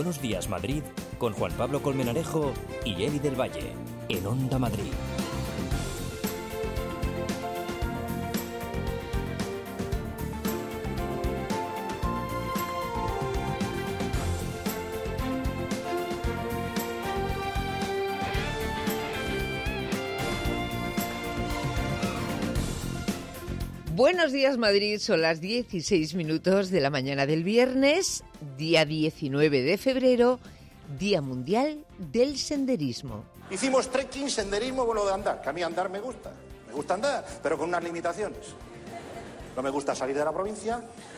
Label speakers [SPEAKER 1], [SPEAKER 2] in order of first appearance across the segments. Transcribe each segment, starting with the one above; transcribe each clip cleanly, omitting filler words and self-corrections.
[SPEAKER 1] Buenos Días Madrid con Juan Pablo Colmenarejo y Eli del Valle en Onda Madrid.
[SPEAKER 2] Buenos días Madrid, son las 16 minutos de la mañana del viernes, día 19 de febrero, Día Mundial del Senderismo.
[SPEAKER 3] Hicimos trekking, senderismo, bueno, de andar, que a mí andar me gusta andar, pero con unas limitaciones. No me gusta salir de la provincia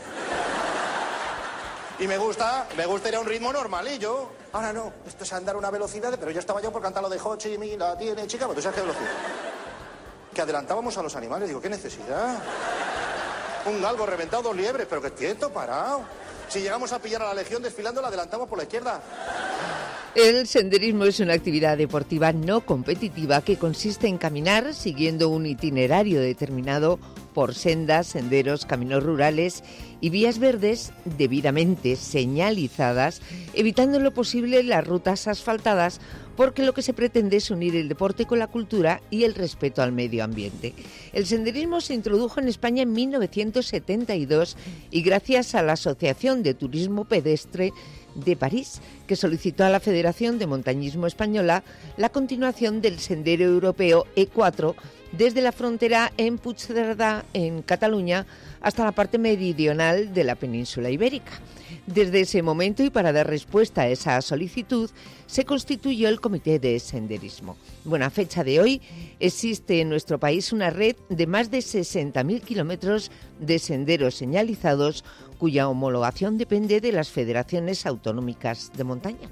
[SPEAKER 3] y me gusta ir a un ritmo normalillo. Ahora no, esto es andar a una velocidad, pero yo estaba yo por cantar lo de Ho Chi Minh, la tiene chica, pues tú sabes qué velocidad. Que adelantábamos a los animales, digo, ¿qué necesidad? Un galgo reventado, 2 liebres, pero que quieto, parado. Si llegamos a pillar a la Legión desfilando, la adelantamos por la izquierda.
[SPEAKER 2] El senderismo es una actividad deportiva no competitiva que consiste en caminar siguiendo un itinerario determinado por sendas, senderos, caminos rurales y vías verdes debidamente señalizadas, evitando en lo posible las rutas asfaltadas, porque lo que se pretende es unir el deporte con la cultura y el respeto al medio ambiente. El senderismo se introdujo en España en 1972 y gracias a la Asociación de Turismo Pedestre de París, que solicitó a la Federación de Montañismo Española la continuación del sendero europeo E4 desde la frontera en Puigcerdà, en Cataluña, hasta la parte meridional de la península ibérica. Desde ese momento y para dar respuesta a esa solicitud, se constituyó el Comité de Senderismo. Bueno, a fecha de hoy existe en nuestro país una red de más de 60.000 kilómetros de senderos señalizados, cuya homologación depende de las federaciones autonómicas de montaña.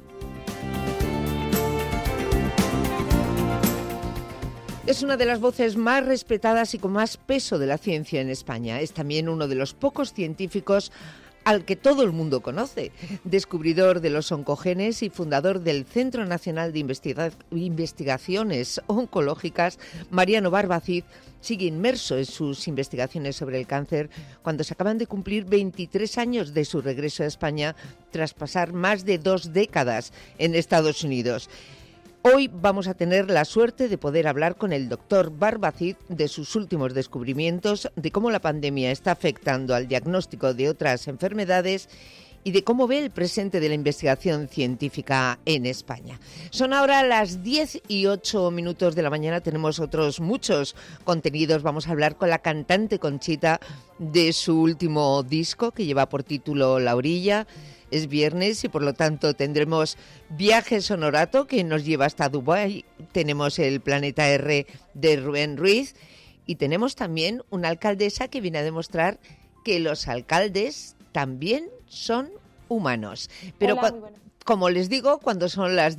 [SPEAKER 2] Es una de las voces más respetadas y con más peso de la ciencia en España. Es también uno de los pocos científicos al que todo el mundo conoce. Descubridor de los oncogenes y fundador del Centro Nacional de Investigaciones Oncológicas, Mariano Barbacid sigue inmerso en sus investigaciones sobre el cáncer cuando se acaban de cumplir 23 años de su regreso a España tras pasar más de 2 décadas en Estados Unidos. Hoy vamos a tener la suerte de poder hablar con el doctor Barbacid de sus últimos descubrimientos, de cómo la pandemia está afectando al diagnóstico de otras enfermedades y de cómo ve el presente de la investigación científica en España. Son ahora las 10:08 de la mañana, tenemos otros muchos contenidos. Vamos a hablar con la cantante Conchita de su último disco que lleva por título La Orilla. Es viernes y por lo tanto tendremos Viaje Sonorato que nos lleva hasta Dubái. Tenemos el Planeta R de Rubén Ruiz y tenemos también una alcaldesa que viene a demostrar que los alcaldes también son humanos. Pero
[SPEAKER 4] hola, muy buenas.
[SPEAKER 2] Como les digo, cuando son las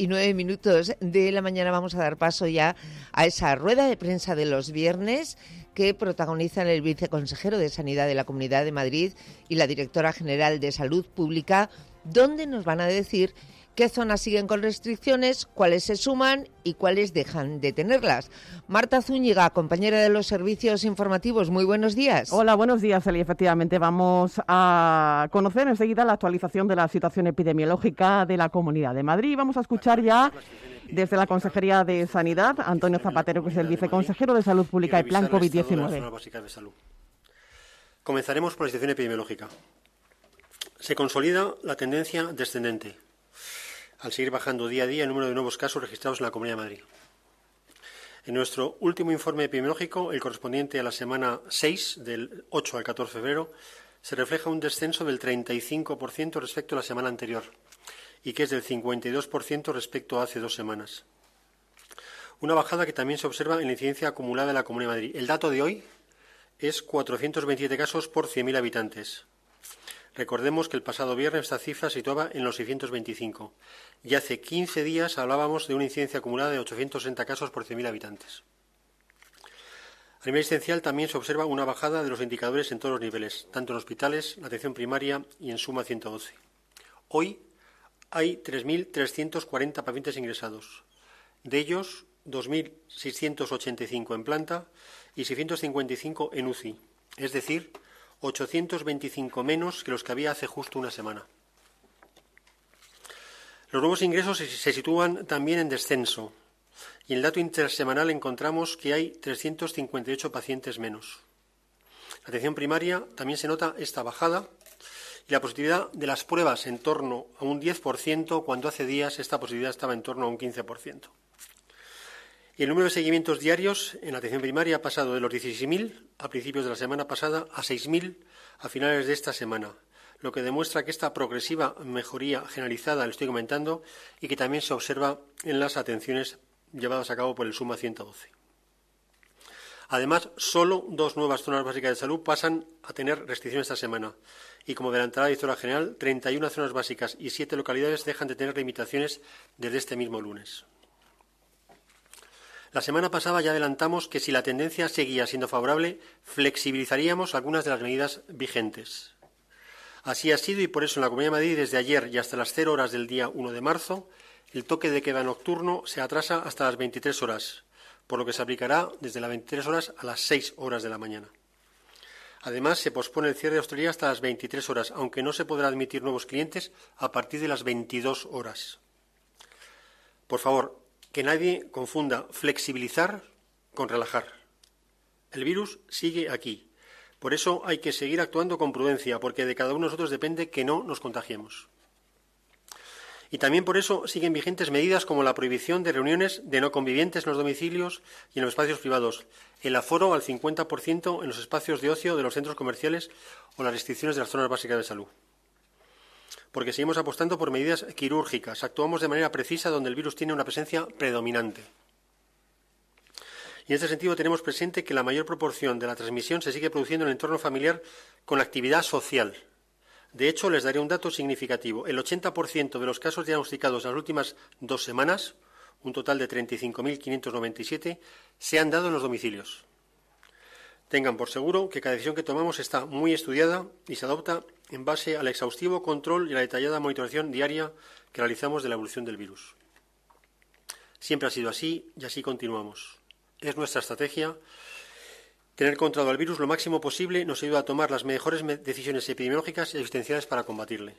[SPEAKER 2] 10:09 de la mañana vamos a dar paso ya a esa rueda de prensa de los viernes que protagonizan el viceconsejero de Sanidad de la Comunidad de Madrid y la directora general de Salud Pública, donde nos van a decir qué zonas siguen con restricciones, cuáles se suman y cuáles dejan de tenerlas. Marta Zúñiga, compañera de los servicios informativos, muy buenos días.
[SPEAKER 5] Hola, buenos días, Eli. Efectivamente, vamos a conocer enseguida la actualización de la situación epidemiológica de la Comunidad de Madrid. Vamos a escuchar ya desde la Consejería de Sanidad, Antonio Zapatero, que es el viceconsejero de Salud Pública y Plan COVID-19.
[SPEAKER 6] Comenzaremos por la situación epidemiológica. Se consolida la tendencia descendente, al seguir bajando día a día el número de nuevos casos registrados en la Comunidad de Madrid. En nuestro último informe epidemiológico, el correspondiente a la semana 6, del 8 al 14 de febrero, se refleja un descenso del 35% respecto a la semana anterior y que es del 52% respecto a hace 2 semanas. Una bajada que también se observa en la incidencia acumulada en la Comunidad de Madrid. El dato de hoy es 427 casos por 100.000 habitantes. Recordemos que el pasado viernes esta cifra se situaba en los 625 y hace 15 días hablábamos de una incidencia acumulada de 860 casos por 100.000 habitantes. A nivel asistencial también se observa una bajada de los indicadores en todos los niveles, tanto en hospitales, la atención primaria y en suma 112. Hoy hay 3.340 pacientes ingresados, de ellos 2.685 en planta y 655 en UCI, es decir, 825 menos que los que había hace justo una semana. Los nuevos ingresos se sitúan también en descenso y en el dato intersemanal encontramos que hay 358 pacientes menos. La atención primaria también se nota esta bajada y la positividad de las pruebas en torno a un 10%, cuando hace días esta positividad estaba en torno a un 15%. Y el número de seguimientos diarios en la atención primaria ha pasado de los 16.000 a principios de la semana pasada a 6.000 a finales de esta semana, lo que demuestra que esta progresiva mejoría generalizada la estoy comentando y que también se observa en las atenciones llevadas a cabo por el SUMA 112. Además, solo 2 nuevas zonas básicas de salud pasan a tener restricciones esta semana y, como adelantará la directora general, 31 zonas básicas y 7 localidades dejan de tener limitaciones desde este mismo lunes. La semana pasada ya adelantamos que si la tendencia seguía siendo favorable, flexibilizaríamos algunas de las medidas vigentes. Así ha sido y por eso en la Comunidad de Madrid desde ayer y hasta las 0 horas del día 1 de marzo, el toque de queda nocturno se atrasa hasta las 23 horas, por lo que se aplicará desde las 23 horas a las 6 horas de la mañana. Además, se pospone el cierre de hostelería hasta las 23 horas, aunque no se podrá admitir nuevos clientes a partir de las 22 horas. Por favor, que nadie confunda flexibilizar con relajar. El virus sigue aquí. Por eso hay que seguir actuando con prudencia, porque de cada uno de nosotros depende que no nos contagiemos. Y también por eso siguen vigentes medidas como la prohibición de reuniones de no convivientes en los domicilios y en los espacios privados, el aforo al 50% en los espacios de ocio de los centros comerciales o las restricciones de las zonas básicas de salud. Porque seguimos apostando por medidas quirúrgicas, actuamos de manera precisa donde el virus tiene una presencia predominante. Y en este sentido tenemos presente que la mayor proporción de la transmisión se sigue produciendo en el entorno familiar con la actividad social. De hecho, les daré un dato significativo. El 80% de los casos diagnosticados en las últimas 2 semanas, un total de 35.597, se han dado en los domicilios. Tengan por seguro que cada decisión que tomamos está muy estudiada y se adopta en base al exhaustivo control y a la detallada monitorización diaria que realizamos de la evolución del virus. Siempre ha sido así y así continuamos. Es nuestra estrategia. Tener controlado al virus lo máximo posible nos ayuda a tomar las mejores decisiones epidemiológicas y asistenciales para combatirle.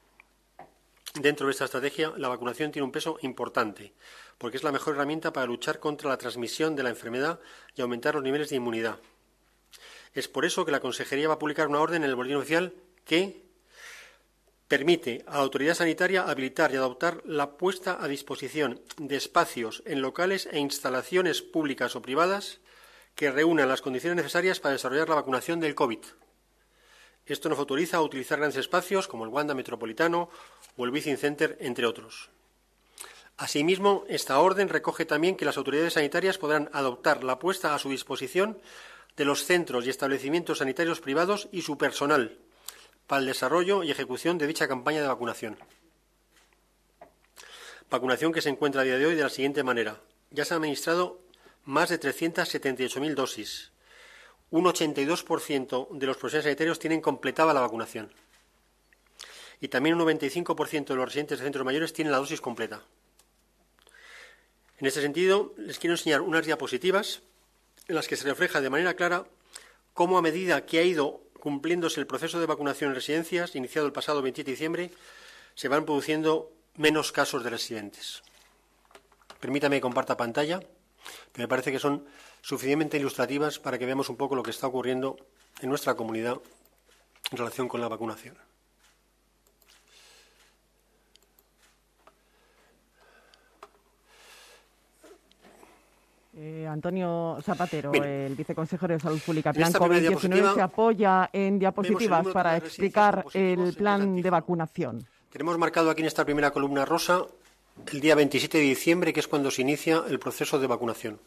[SPEAKER 6] Dentro de esta estrategia, la vacunación tiene un peso importante, porque es la mejor herramienta para luchar contra la transmisión de la enfermedad y aumentar los niveles de inmunidad. Es por eso que la Consejería va a publicar una orden en el Boletín Oficial que permite a la autoridad sanitaria habilitar y adoptar la puesta a disposición de espacios en locales e instalaciones públicas o privadas que reúnan las condiciones necesarias para desarrollar la vacunación del COVID. Esto nos autoriza a utilizar grandes espacios como el Wanda Metropolitano o el Within Center, entre otros. Asimismo, esta orden recoge también que las autoridades sanitarias podrán adoptar la puesta a su disposición de los centros y establecimientos sanitarios privados y su personal para el desarrollo y ejecución de dicha campaña de vacunación. Vacunación que se encuentra a día de hoy de la siguiente manera. Ya se han administrado más de 378.000 dosis. Un 82% de los profesionales sanitarios tienen completada la vacunación. Y también un 95% de los residentes de centros mayores tienen la dosis completa. En este sentido, les quiero enseñar unas diapositivas en las que se refleja de manera clara cómo, a medida que ha ido cumpliéndose el proceso de vacunación en residencias, iniciado el pasado 27 de diciembre, se van produciendo menos casos de residentes. Permítame que comparta pantalla, que me parece que son suficientemente ilustrativas para que veamos un poco lo que está ocurriendo en nuestra comunidad en relación con la vacunación.
[SPEAKER 5] Antonio Zapatero,
[SPEAKER 6] Mire,
[SPEAKER 5] el viceconsejero de Salud Pública, Plan
[SPEAKER 6] esta primera
[SPEAKER 5] COVID-19,
[SPEAKER 6] diapositiva
[SPEAKER 5] se apoya en diapositivas para explicar el plan de
[SPEAKER 6] antígenos.
[SPEAKER 5] vacunación.
[SPEAKER 6] Tenemos marcado aquí en esta primera columna rosa el día 27 de diciembre, que es cuando se inicia el proceso de vacunación.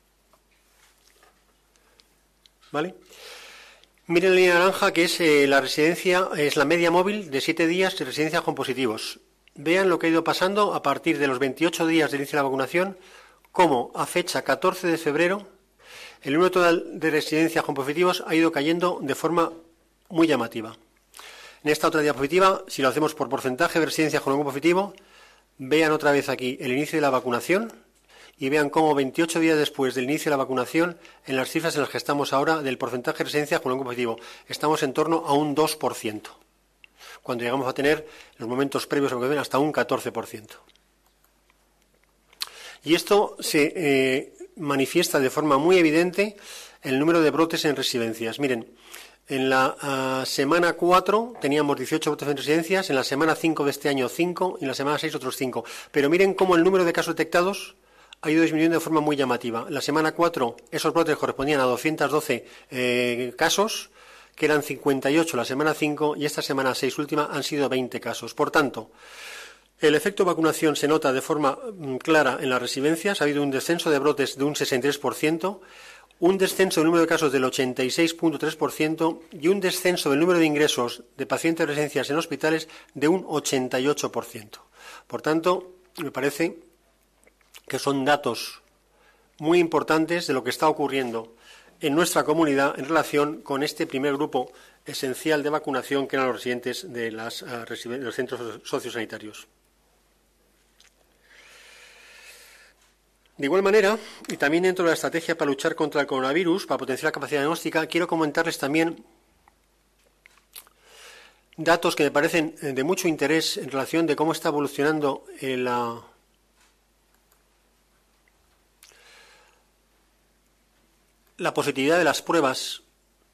[SPEAKER 6] ¿Vale? Miren la línea naranja, que es la residencia, es la media móvil de 7 días de residencias con positivos. Vean lo que ha ido pasando a partir de los 28 días del inicio de la vacunación, cómo a fecha 14 de febrero el número total de residencias con positivos ha ido cayendo de forma muy llamativa. En esta otra diapositiva, si lo hacemos por porcentaje de residencias con algún positivo, vean otra vez aquí el inicio de la vacunación y vean cómo 28 días después del inicio de la vacunación, en las cifras en las que estamos ahora del porcentaje de residencias con algún positivo, estamos en torno a un 2%. cuando llegamos a tener en los momentos previos a la vacunación hasta un 14%. Y esto se manifiesta de forma muy evidente en el número de brotes en residencias. Miren, en la semana 4 teníamos 18 brotes en residencias, en la semana 5 de este año 5 y en la semana 6 otros 5. Pero miren cómo el número de casos detectados ha ido disminuyendo de forma muy llamativa. En la semana 4 esos brotes correspondían a 212 casos, que eran 58 la semana 5, y esta semana 6 última han sido 20 casos. Por tanto, el efecto vacunación se nota de forma clara en las residencias. Ha habido un descenso de brotes de un 63%, un descenso del número de casos del 86,3% y un descenso del número de ingresos de pacientes de residencias en hospitales de un 88%. Por tanto, me parece que son datos muy importantes de lo que está ocurriendo en nuestra comunidad en relación con este primer grupo esencial de vacunación, que eran los residentes de los centros sociosanitarios. De igual manera, y también dentro de la estrategia para luchar contra el coronavirus, para potenciar la capacidad diagnóstica, quiero comentarles también datos que me parecen de mucho interés en relación de cómo está evolucionando la positividad de las pruebas,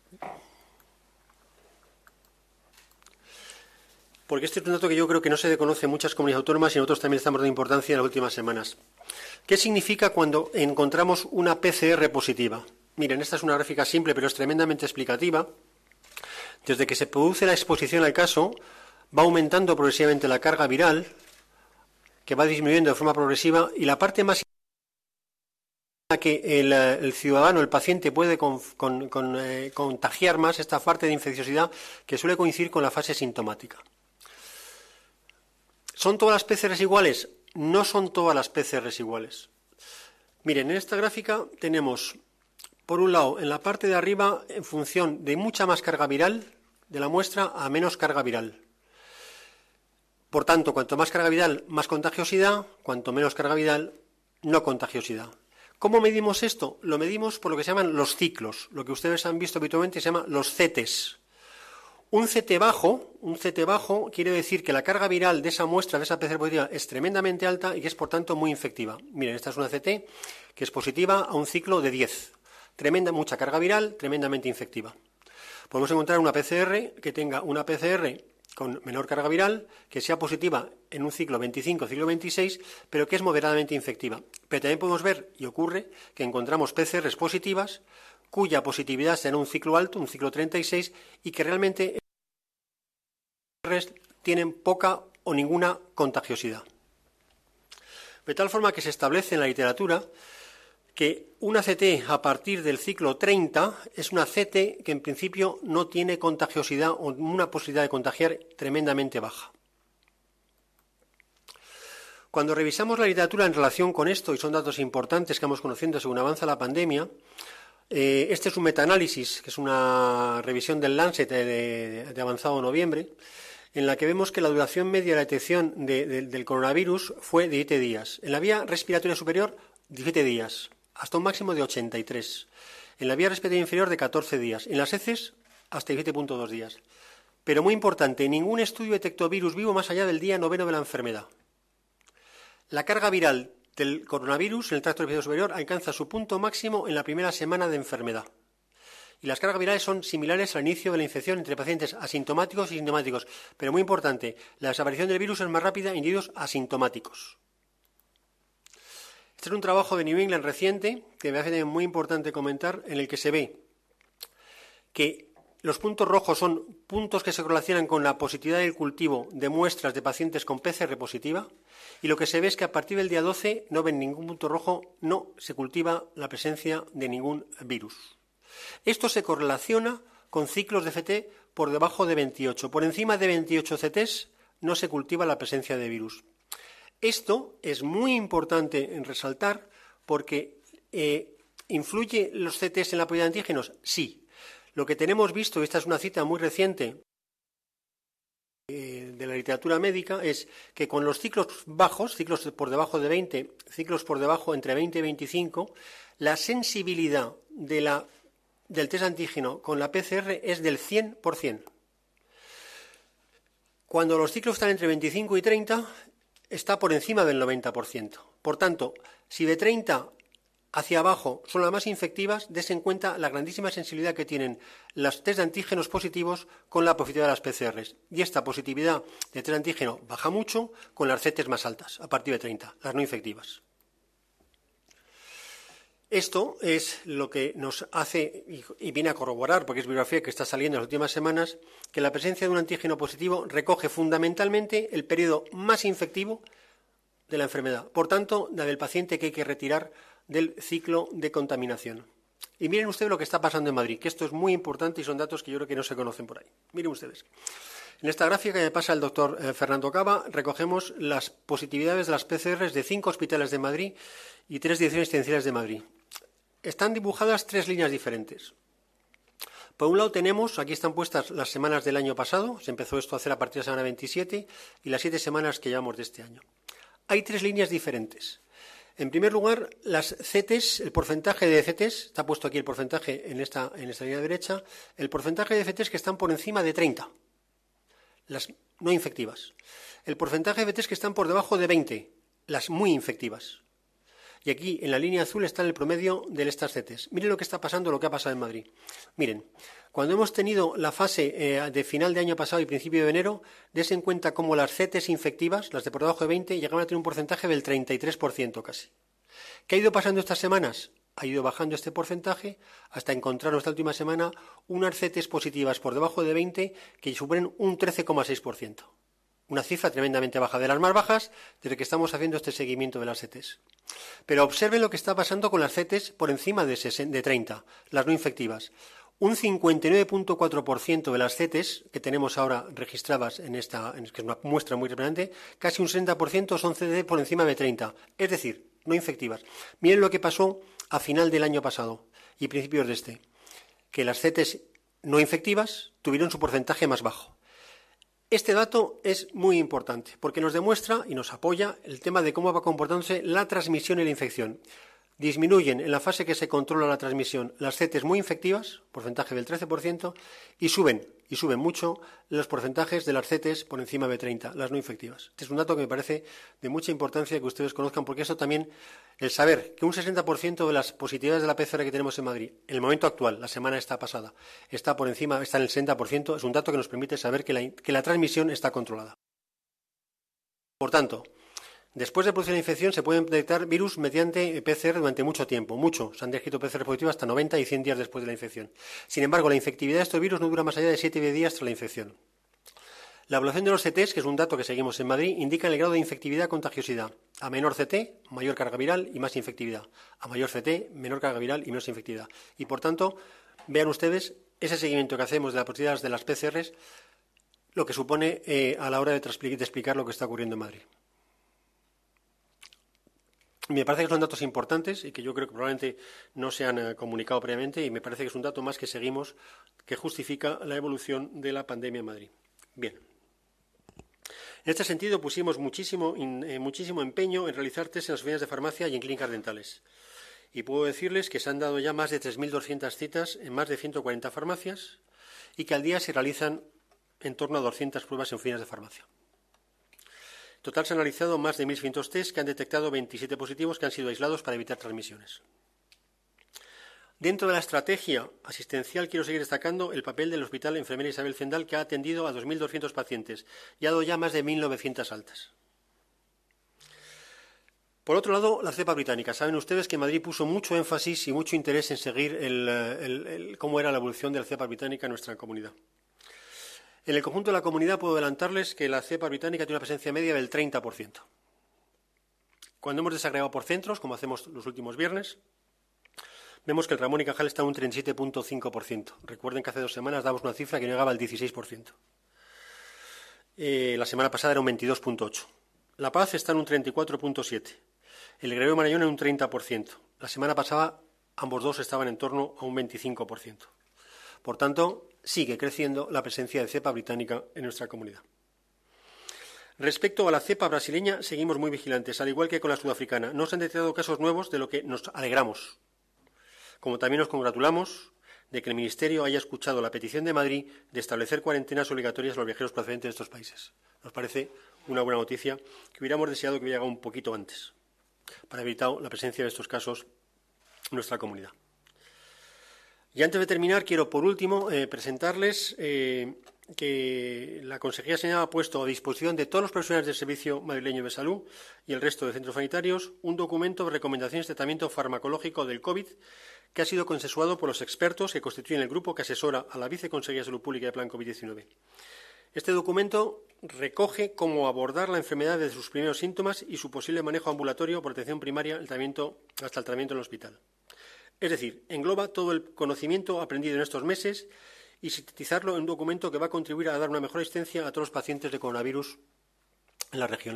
[SPEAKER 6] porque este es un dato que yo creo que no se conoce en muchas comunidades autónomas y nosotros también estamos dando importancia en las últimas semanas. ¿Qué significa cuando encontramos una PCR positiva? Miren, esta es una gráfica simple, pero es tremendamente explicativa. Desde que se produce la exposición al caso, va aumentando progresivamente la carga viral, que va disminuyendo de forma progresiva, y la parte más que el ciudadano, el paciente, puede contagiar más esta parte de infecciosidad, que suele coincidir con la fase sintomática. ¿Son todas las PCRs iguales? No son todas las PCRs iguales. Miren, en esta gráfica tenemos, por un lado, en la parte de arriba, en función de mucha más carga viral de la muestra a menos carga viral. Por tanto, cuanto más carga viral, más contagiosidad; cuanto menos carga viral, no contagiosidad. ¿Cómo medimos esto? Lo medimos por lo que se llaman los ciclos, lo que ustedes han visto habitualmente se llama los CTs. Un CT bajo quiere decir que la carga viral de esa muestra, de esa PCR positiva, es tremendamente alta y que es, por tanto, muy infectiva. Miren, esta es una CT que es positiva a un ciclo de 10. Mucha carga viral, tremendamente infectiva. Podemos encontrar una PCR que tenga una PCR con menor carga viral, que sea positiva en un ciclo 25, ciclo 26, pero que es moderadamente infectiva. Pero también podemos ver, y ocurre, que encontramos PCRs positivas cuya positividad será en un ciclo alto, un ciclo 36, y que realmente tienen poca o ninguna contagiosidad. De tal forma que se establece en la literatura que una CT a partir del ciclo 30 es una CT que en principio no tiene contagiosidad o una posibilidad de contagiar tremendamente baja. Cuando revisamos la literatura en relación con esto, y son datos importantes que vamos conociendo según avanza la pandemia, este es un metaanálisis, que es una revisión del Lancet de avanzado noviembre, en la que vemos que la duración media de la detección del coronavirus fue de 17 días. En la vía respiratoria superior, 17 días, hasta un máximo de 83. En la vía respiratoria inferior, de 14 días. En las heces, hasta 17,2 días. Pero muy importante, ningún estudio detectó virus vivo más allá del día 9 de la enfermedad. La carga viral del coronavirus en el tracto respiratorio superior alcanza su punto máximo en la primera semana de enfermedad. Y las cargas virales son similares al inicio de la infección entre pacientes asintomáticos y sintomáticos. Pero muy importante, la desaparición del virus es más rápida en individuos asintomáticos. Este es un trabajo de New England reciente, que me hace muy importante comentar, en el que se ve que los puntos rojos son puntos que se relacionan con la positividad del cultivo de muestras de pacientes con PCR positiva, y lo que se ve es que a partir del día 12 no ven ningún punto rojo, no se cultiva la presencia de ningún virus. Esto se correlaciona con ciclos de CT por debajo de 28. Por encima de 28 CTs no se cultiva la presencia de virus. Esto es muy importante en resaltar porque ¿influye los CTs en la probabilidad de antígenos? Sí. Lo que tenemos visto, y esta es una cita muy reciente de la literatura médica, es que con los ciclos bajos, ciclos por debajo de 20, ciclos por debajo entre 20 y 25, la sensibilidad del test antígeno con la PCR es del 100%. Cuando los ciclos están entre 25 y 30, está por encima del 90%. Por tanto, si de 30 hacia abajo son las más infectivas, des en cuenta la grandísima sensibilidad que tienen las test de antígenos positivos con la positividad de las PCRs. Y esta positividad de test de antígeno baja mucho con las CTs más altas, a partir de 30, las no infectivas. Esto es lo que nos hace, y viene a corroborar, porque es bibliografía que está saliendo en las últimas semanas, que la presencia de un antígeno positivo recoge fundamentalmente el periodo más infectivo de la enfermedad. Por tanto, la del paciente que hay que retirar del ciclo de contaminación. Y miren ustedes lo que está pasando en Madrid, que esto es muy importante y son datos que yo creo que no se conocen por ahí. Miren ustedes. En esta gráfica que pasa el doctor Fernando Cava, recogemos las positividades de las PCRs de 5 hospitales de Madrid y 3 direcciones asistenciales de Madrid. Están dibujadas 3 líneas diferentes. Por un lado tenemos, aquí están puestas las semanas del año pasado, se empezó esto a hacer a partir de la semana 27, y las 7 semanas que llevamos de este año. Hay 3 líneas diferentes. En primer lugar, las CTs, el porcentaje de CTs, está puesto aquí el porcentaje en esta línea derecha, el porcentaje de CTs que están por encima de 30, las no infectivas. El porcentaje de CTs que están por debajo de 20, las muy infectivas. Y aquí, en la línea azul, está el promedio de estas CTs. Miren lo que está pasando, lo que ha pasado en Madrid. Miren, cuando hemos tenido la fase de final de año pasado y principio de enero, des en cuenta cómo las CTs infectivas, las de por debajo de 20, llegaban a tener un porcentaje del 33% casi. ¿Qué ha ido pasando estas semanas? Ha ido bajando este porcentaje hasta encontrar esta última semana unas CTs positivas por debajo de 20 que suponen un 13,6%. Una cifra tremendamente baja, de las más bajas desde que estamos haciendo este seguimiento de las CTs. Pero observen lo que está pasando con las CTs por encima de 30, las no infectivas. Un 59,4% de las CTs que tenemos ahora registradas que es una muestra muy representante, casi un 60% son CTs por encima de 30, es decir, no infectivas. Miren lo que pasó a final del año pasado y principios de este, que las CTs no infectivas tuvieron su porcentaje más bajo. Este dato es muy importante porque nos demuestra y nos apoya el tema de cómo va comportándose la transmisión y la infección. Disminuyen en la fase que se controla la transmisión las CTs muy infectivas, porcentaje del 13%, y suben mucho los porcentajes de las CTs por encima de 30, las no infectivas. Este es un dato que me parece de mucha importancia que ustedes conozcan, porque eso también, el saber que un 60% de las positividades de la PCR que tenemos en Madrid, en el momento actual, la semana esta pasada, está por encima, está en el 60%, es un dato que nos permite saber que la transmisión está controlada. Por tanto, después de producir la infección se pueden detectar virus mediante PCR durante mucho tiempo, se han descrito PCR positivas hasta 90 y 100 días después de la infección. Sin embargo, la infectividad de estos virus no dura más allá de 7 días tras la infección. La evaluación de los CTs, que es un dato que seguimos en Madrid, indica el grado de infectividad contagiosidad. A menor CT, mayor carga viral y más infectividad. A mayor CT, menor carga viral y menos infectividad. Y por tanto, vean ustedes ese seguimiento que hacemos de las positividades de las PCRs, lo que supone a la hora de explicar lo que está ocurriendo en Madrid. Me parece que son datos importantes y que yo creo que probablemente no se han comunicado previamente, y me parece que es un dato más que seguimos que justifica la evolución de la pandemia en Madrid. Bien. En este sentido pusimos muchísimo empeño en realizar test en las oficinas de farmacia y en clínicas dentales. Y puedo decirles que se han dado ya más de 3.200 citas en más de 140 farmacias y que al día se realizan en torno a 200 pruebas en oficinas de farmacia. En total se han realizado más de 1.600 test que han detectado 27 positivos que han sido aislados para evitar transmisiones. Dentro de la estrategia asistencial quiero seguir destacando el papel del Hospital Enfermera Isabel Zendal, que ha atendido a 2.200 pacientes y ha dado ya más de 1.900 altas. Por otro lado, la cepa británica. Saben ustedes que Madrid puso mucho énfasis y mucho interés en seguir cómo era la evolución de la cepa británica en nuestra comunidad. En el conjunto de la comunidad puedo adelantarles que la cepa británica tiene una presencia media del 30%. Cuando hemos desagregado por centros, como hacemos los últimos viernes, vemos que el Ramón y Cajal está en un 37,5%. Recuerden que hace 2 semanas damos una cifra que no llegaba al 16%. La semana pasada era un 22,8%. La Paz está en un 34,7%. El Gregorio Marañón en un 30%. La semana pasada ambos dos estaban en torno a un 25%. Por tanto, sigue creciendo la presencia de cepa británica en nuestra comunidad. Respecto a la cepa brasileña, seguimos muy vigilantes, al igual que con la sudafricana. No se han detectado casos nuevos, de lo que nos alegramos. Como también nos congratulamos de que el Ministerio haya escuchado la petición de Madrid de establecer cuarentenas obligatorias a los viajeros procedentes de estos países. Nos parece una buena noticia que hubiéramos deseado que hubiera llegado un poquito antes para evitar la presencia de estos casos en nuestra comunidad. Y antes de terminar, quiero por último presentarles que la Consejería de Sanidad ha puesto a disposición de todos los profesionales del Servicio Madrileño de Salud y el resto de centros sanitarios un documento de recomendaciones de tratamiento farmacológico del COVID que ha sido consensuado por los expertos que constituyen el grupo que asesora a la Viceconsejería de Salud Pública y Plan COVID-19. Este documento recoge cómo abordar la enfermedad desde sus primeros síntomas y su posible manejo ambulatorio, protección primaria, hasta el tratamiento en el hospital. Es decir, engloba todo el conocimiento aprendido en estos meses y sintetizarlo en un documento que va a contribuir a dar una mejor asistencia a todos los pacientes de coronavirus en la región.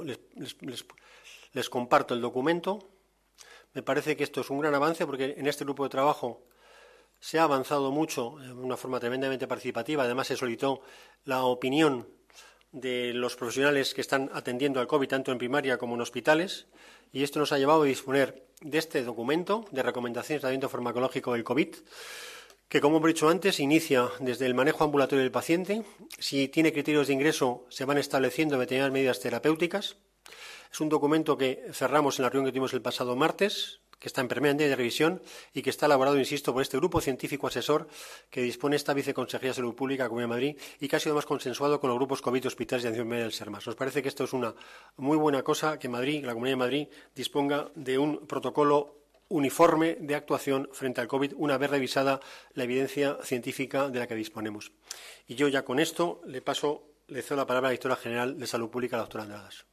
[SPEAKER 6] Les comparto el documento. Me parece que esto es un gran avance porque en este grupo de trabajo se ha avanzado mucho de una forma tremendamente participativa. Además, se solicitó la opinión de los profesionales que están atendiendo al COVID, tanto en primaria como en hospitales, y esto nos ha llevado a disponer de este documento de recomendaciones de tratamiento farmacológico del COVID, que, como hemos dicho antes, inicia desde el manejo ambulatorio del paciente. Si tiene criterios de ingreso, se van estableciendo determinadas medidas terapéuticas. Es un documento que cerramos en la reunión que tuvimos el pasado martes, que está en permanente de revisión y que está elaborado, insisto, por este grupo científico asesor que dispone esta Viceconsejería de Salud Pública, Comunidad de Madrid, y que ha sido además consensuado con los grupos COVID, hospitales de atención primaria del SERMAS. Nos parece que esto es una muy buena cosa, que Madrid, la Comunidad de Madrid, disponga de un protocolo uniforme de actuación frente al COVID, una vez revisada la evidencia científica de la que disponemos. Y yo ya con esto le cedo la palabra a la directora general de Salud Pública, la doctora Andradas.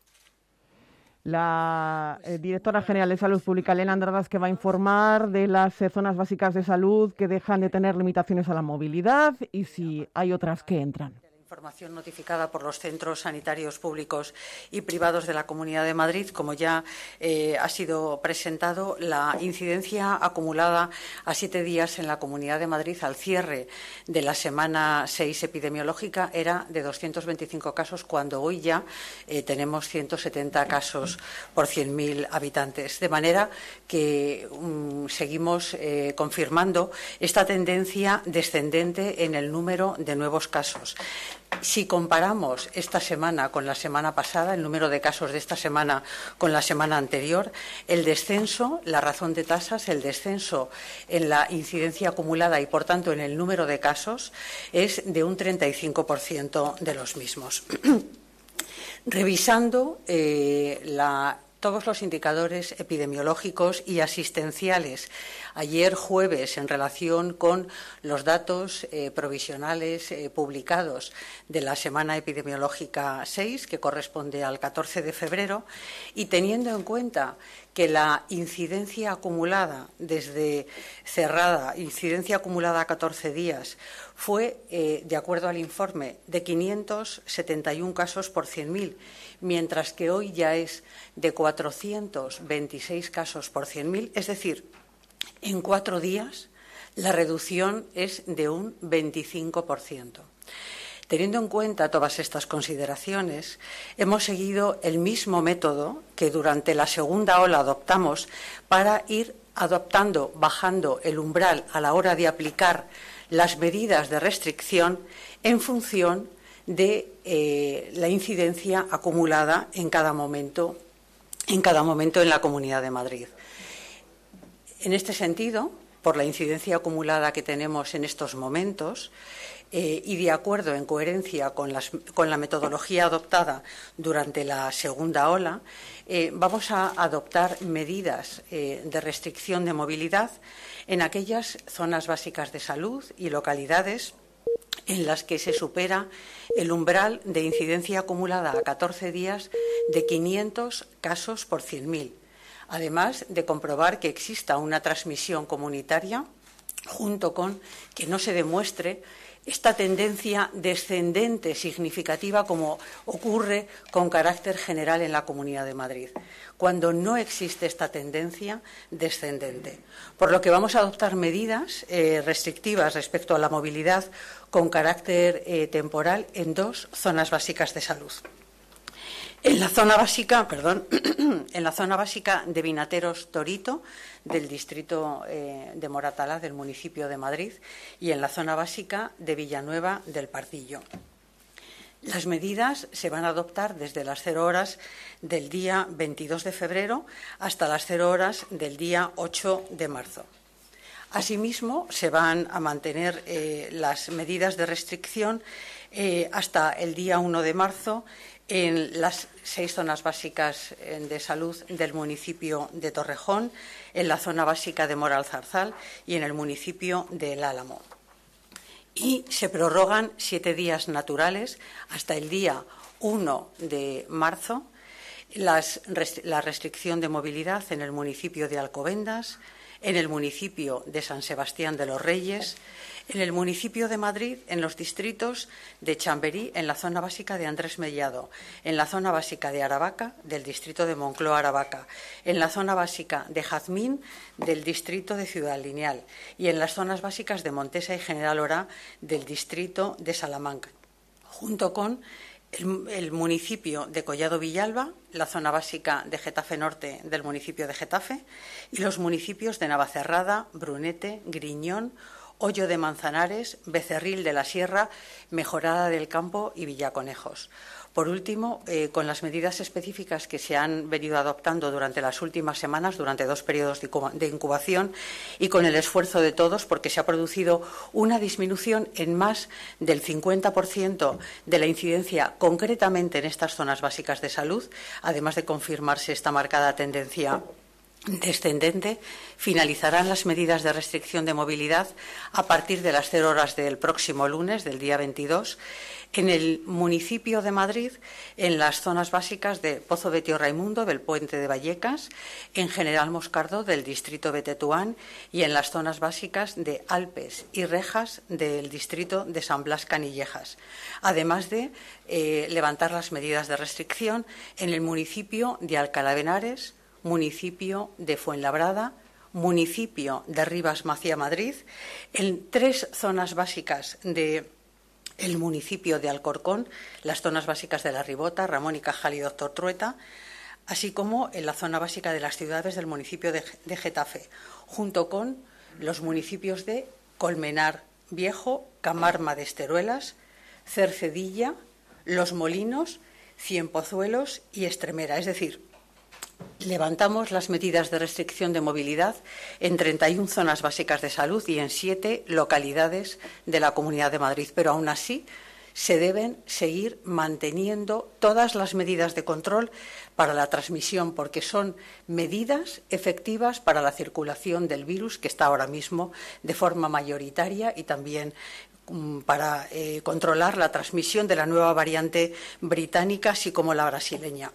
[SPEAKER 5] La directora general de Salud Pública, Elena Andradas, que va a informar de las zonas básicas de salud que dejan de tener limitaciones a la movilidad y si hay otras que entran.
[SPEAKER 4] Información notificada por los centros sanitarios públicos y privados de la Comunidad de Madrid, como ya ha sido presentado, la incidencia acumulada a 7 días en la Comunidad de Madrid al cierre de la semana 6 epidemiológica era de 225 casos, cuando hoy ya tenemos 170 casos por 100.000 habitantes. De manera que seguimos confirmando esta tendencia descendente en el número de nuevos casos. Si comparamos esta semana con la semana pasada, el número de casos de esta semana con la semana anterior, el descenso, la razón de tasas, el descenso en la incidencia acumulada y, por tanto, en el número de casos es de un 35% de los mismos. Revisando todos los indicadores epidemiológicos y asistenciales. Ayer jueves, en relación con los datos provisionales publicados de la semana epidemiológica 6, que corresponde al 14 de febrero, y teniendo en cuenta que la incidencia acumulada desde cerrada, incidencia acumulada a 14 días, fue, de acuerdo al informe, de 571 casos por 100.000, mientras que hoy ya es de 426 casos por 100.000, es decir, en 4 días la reducción es de un 25%. Teniendo en cuenta todas estas consideraciones, hemos seguido el mismo método que durante la segunda ola adoptamos para ir adoptando, bajando el umbral a la hora de aplicar las medidas de restricción en función de la incidencia acumulada en cada momento en la Comunidad de Madrid. En este sentido, por la incidencia acumulada que tenemos en estos momentos y de acuerdo, en coherencia con la metodología adoptada durante la segunda ola, vamos a adoptar medidas de restricción de movilidad en aquellas zonas básicas de salud y localidades en las que se supera el umbral de incidencia acumulada a 14 días de 500 casos por 100.000. Además de comprobar que exista una transmisión comunitaria, junto con que no se demuestre esta tendencia descendente significativa como ocurre con carácter general en la Comunidad de Madrid, cuando no existe esta tendencia descendente. Por lo que vamos a adoptar medidas restrictivas respecto a la movilidad con carácter temporal en 2 zonas básicas de salud. En la zona básica, en la zona básica de Vinateros Torito, del distrito de Moratalaz, del municipio de Madrid, y en la zona básica de Villanueva del Pardillo. Las medidas se van a adoptar desde las 0 horas del día 22 de febrero hasta las 0 horas del día 8 de marzo. Asimismo, se van a mantener las medidas de restricción hasta el día 1 de marzo en las 6 zonas básicas de salud del municipio de Torrejón, en la zona básica de Moralzarzal y en el municipio de El Álamo. Y se prorrogan 7 días naturales hasta el día 1 de marzo la restricción de movilidad en el municipio de Alcobendas, en el municipio de San Sebastián de los Reyes, en el municipio de Madrid, en los distritos de Chamberí, en la zona básica de Andrés Mellado, en la zona básica de Aravaca, del distrito de Moncloa-Aravaca, en la zona básica de Jazmín, del distrito de Ciudad Lineal, y en las zonas básicas de Montesa y General Orá, del distrito de Salamanca, junto con el municipio de Collado Villalba, la zona básica de Getafe Norte del municipio de Getafe, y los municipios de Navacerrada, Brunete, Griñón, Hoyo de Manzanares, Becerril de la Sierra, Mejorada del Campo y Villaconejos. Por último, con las medidas específicas que se han venido adoptando durante las últimas semanas, durante 2 periodos de incubación, y con el esfuerzo de todos, porque se ha producido una disminución en más del 50% de la incidencia, concretamente en estas zonas básicas de salud, además de confirmarse esta marcada tendencia descendente, finalizarán las medidas de restricción de movilidad a partir de las 0 horas del próximo lunes, del día 22, en el municipio de Madrid, en las zonas básicas de Pozo de Tío Raimundo, del Puente de Vallecas, en General Moscardo, del distrito de Tetuán, y en las zonas básicas de Alpes y Rejas, del distrito de San Blas Canillejas, además de levantar las medidas de restricción en el municipio de Alcalá de Henares, municipio de Fuenlabrada, municipio de Rivas Macia Madrid, en 3 zonas básicas de el municipio de Alcorcón, las zonas básicas de La Ribota, Ramón y Cajal y Doctor Trueta, así como en la zona básica de las ciudades del municipio de Getafe, junto con los municipios de Colmenar Viejo, Camarma de Esteruelas, Cercedilla, Los Molinos, Cienpozuelos y Estremera. Es decir, levantamos las medidas de restricción de movilidad en 31 zonas básicas de salud y en 7 localidades de la Comunidad de Madrid, pero aún así se deben seguir manteniendo todas las medidas de control para la transmisión, porque son medidas efectivas para la circulación del virus, que está ahora mismo de forma mayoritaria, y también para controlar la transmisión de la nueva variante británica, así como la brasileña.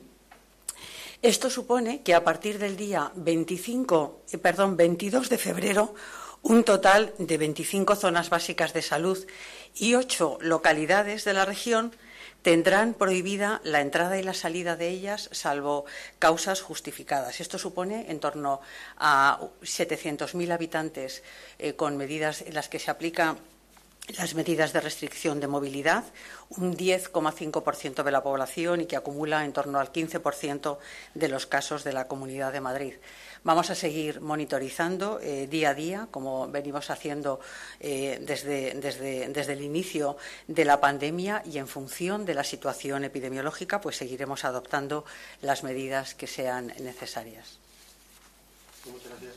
[SPEAKER 4] Esto supone que a partir del día 22 de febrero, un total de 25 zonas básicas de salud y 8 localidades de la región tendrán prohibida la entrada y la salida de ellas, salvo causas justificadas. Esto supone en torno a 700.000 habitantes con medidas en las que se aplican las medidas de restricción de movilidad, un 10,5% de la población, y que acumula en torno al 15% de los casos de la Comunidad de Madrid. Vamos a seguir monitorizando día a día, como venimos haciendo desde el inicio de la pandemia, y en función de la situación epidemiológica, pues seguiremos adoptando las medidas que sean necesarias.
[SPEAKER 6] Muchas gracias.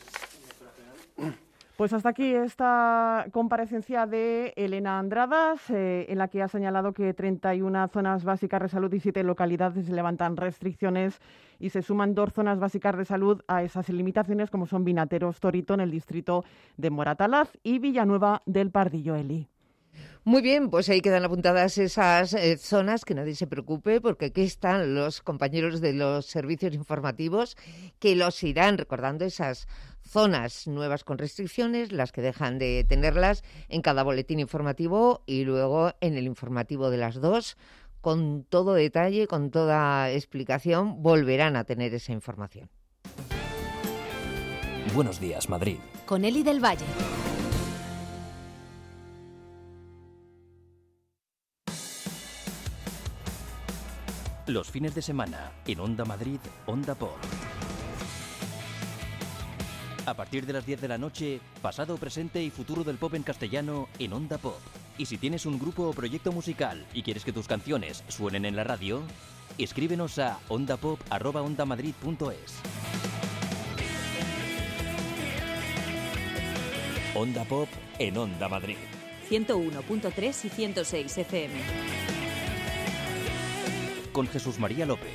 [SPEAKER 5] Pues hasta aquí esta comparecencia de Elena Andradas, en la que ha señalado que 31 zonas básicas de salud y 7 localidades levantan restricciones, y se suman 2 zonas básicas de salud a esas limitaciones, como son Vinateros Torito, en el distrito de Moratalaz, y Villanueva del Pardillo. Eli.
[SPEAKER 2] Muy bien, pues ahí quedan apuntadas esas zonas, que nadie se preocupe, porque aquí están los compañeros de los servicios informativos que los irán recordando, esas zonas nuevas con restricciones, las que dejan de tenerlas, en cada boletín informativo, y luego en el informativo de las 2, con todo detalle, con toda explicación, volverán a tener esa información.
[SPEAKER 1] Buenos días, Madrid.
[SPEAKER 7] Con Eli del Valle.
[SPEAKER 1] Los fines de semana, en Onda Madrid, Onda Pop. A partir de las 10 de la noche, pasado, presente y futuro del pop en castellano en Onda Pop. Y si tienes un grupo o proyecto musical y quieres que tus canciones suenen en la radio, escríbenos a ondapop@ondamadrid.es. Onda Pop en Onda Madrid.
[SPEAKER 7] 101.3 y 106 FM.
[SPEAKER 1] Con Jesús María López.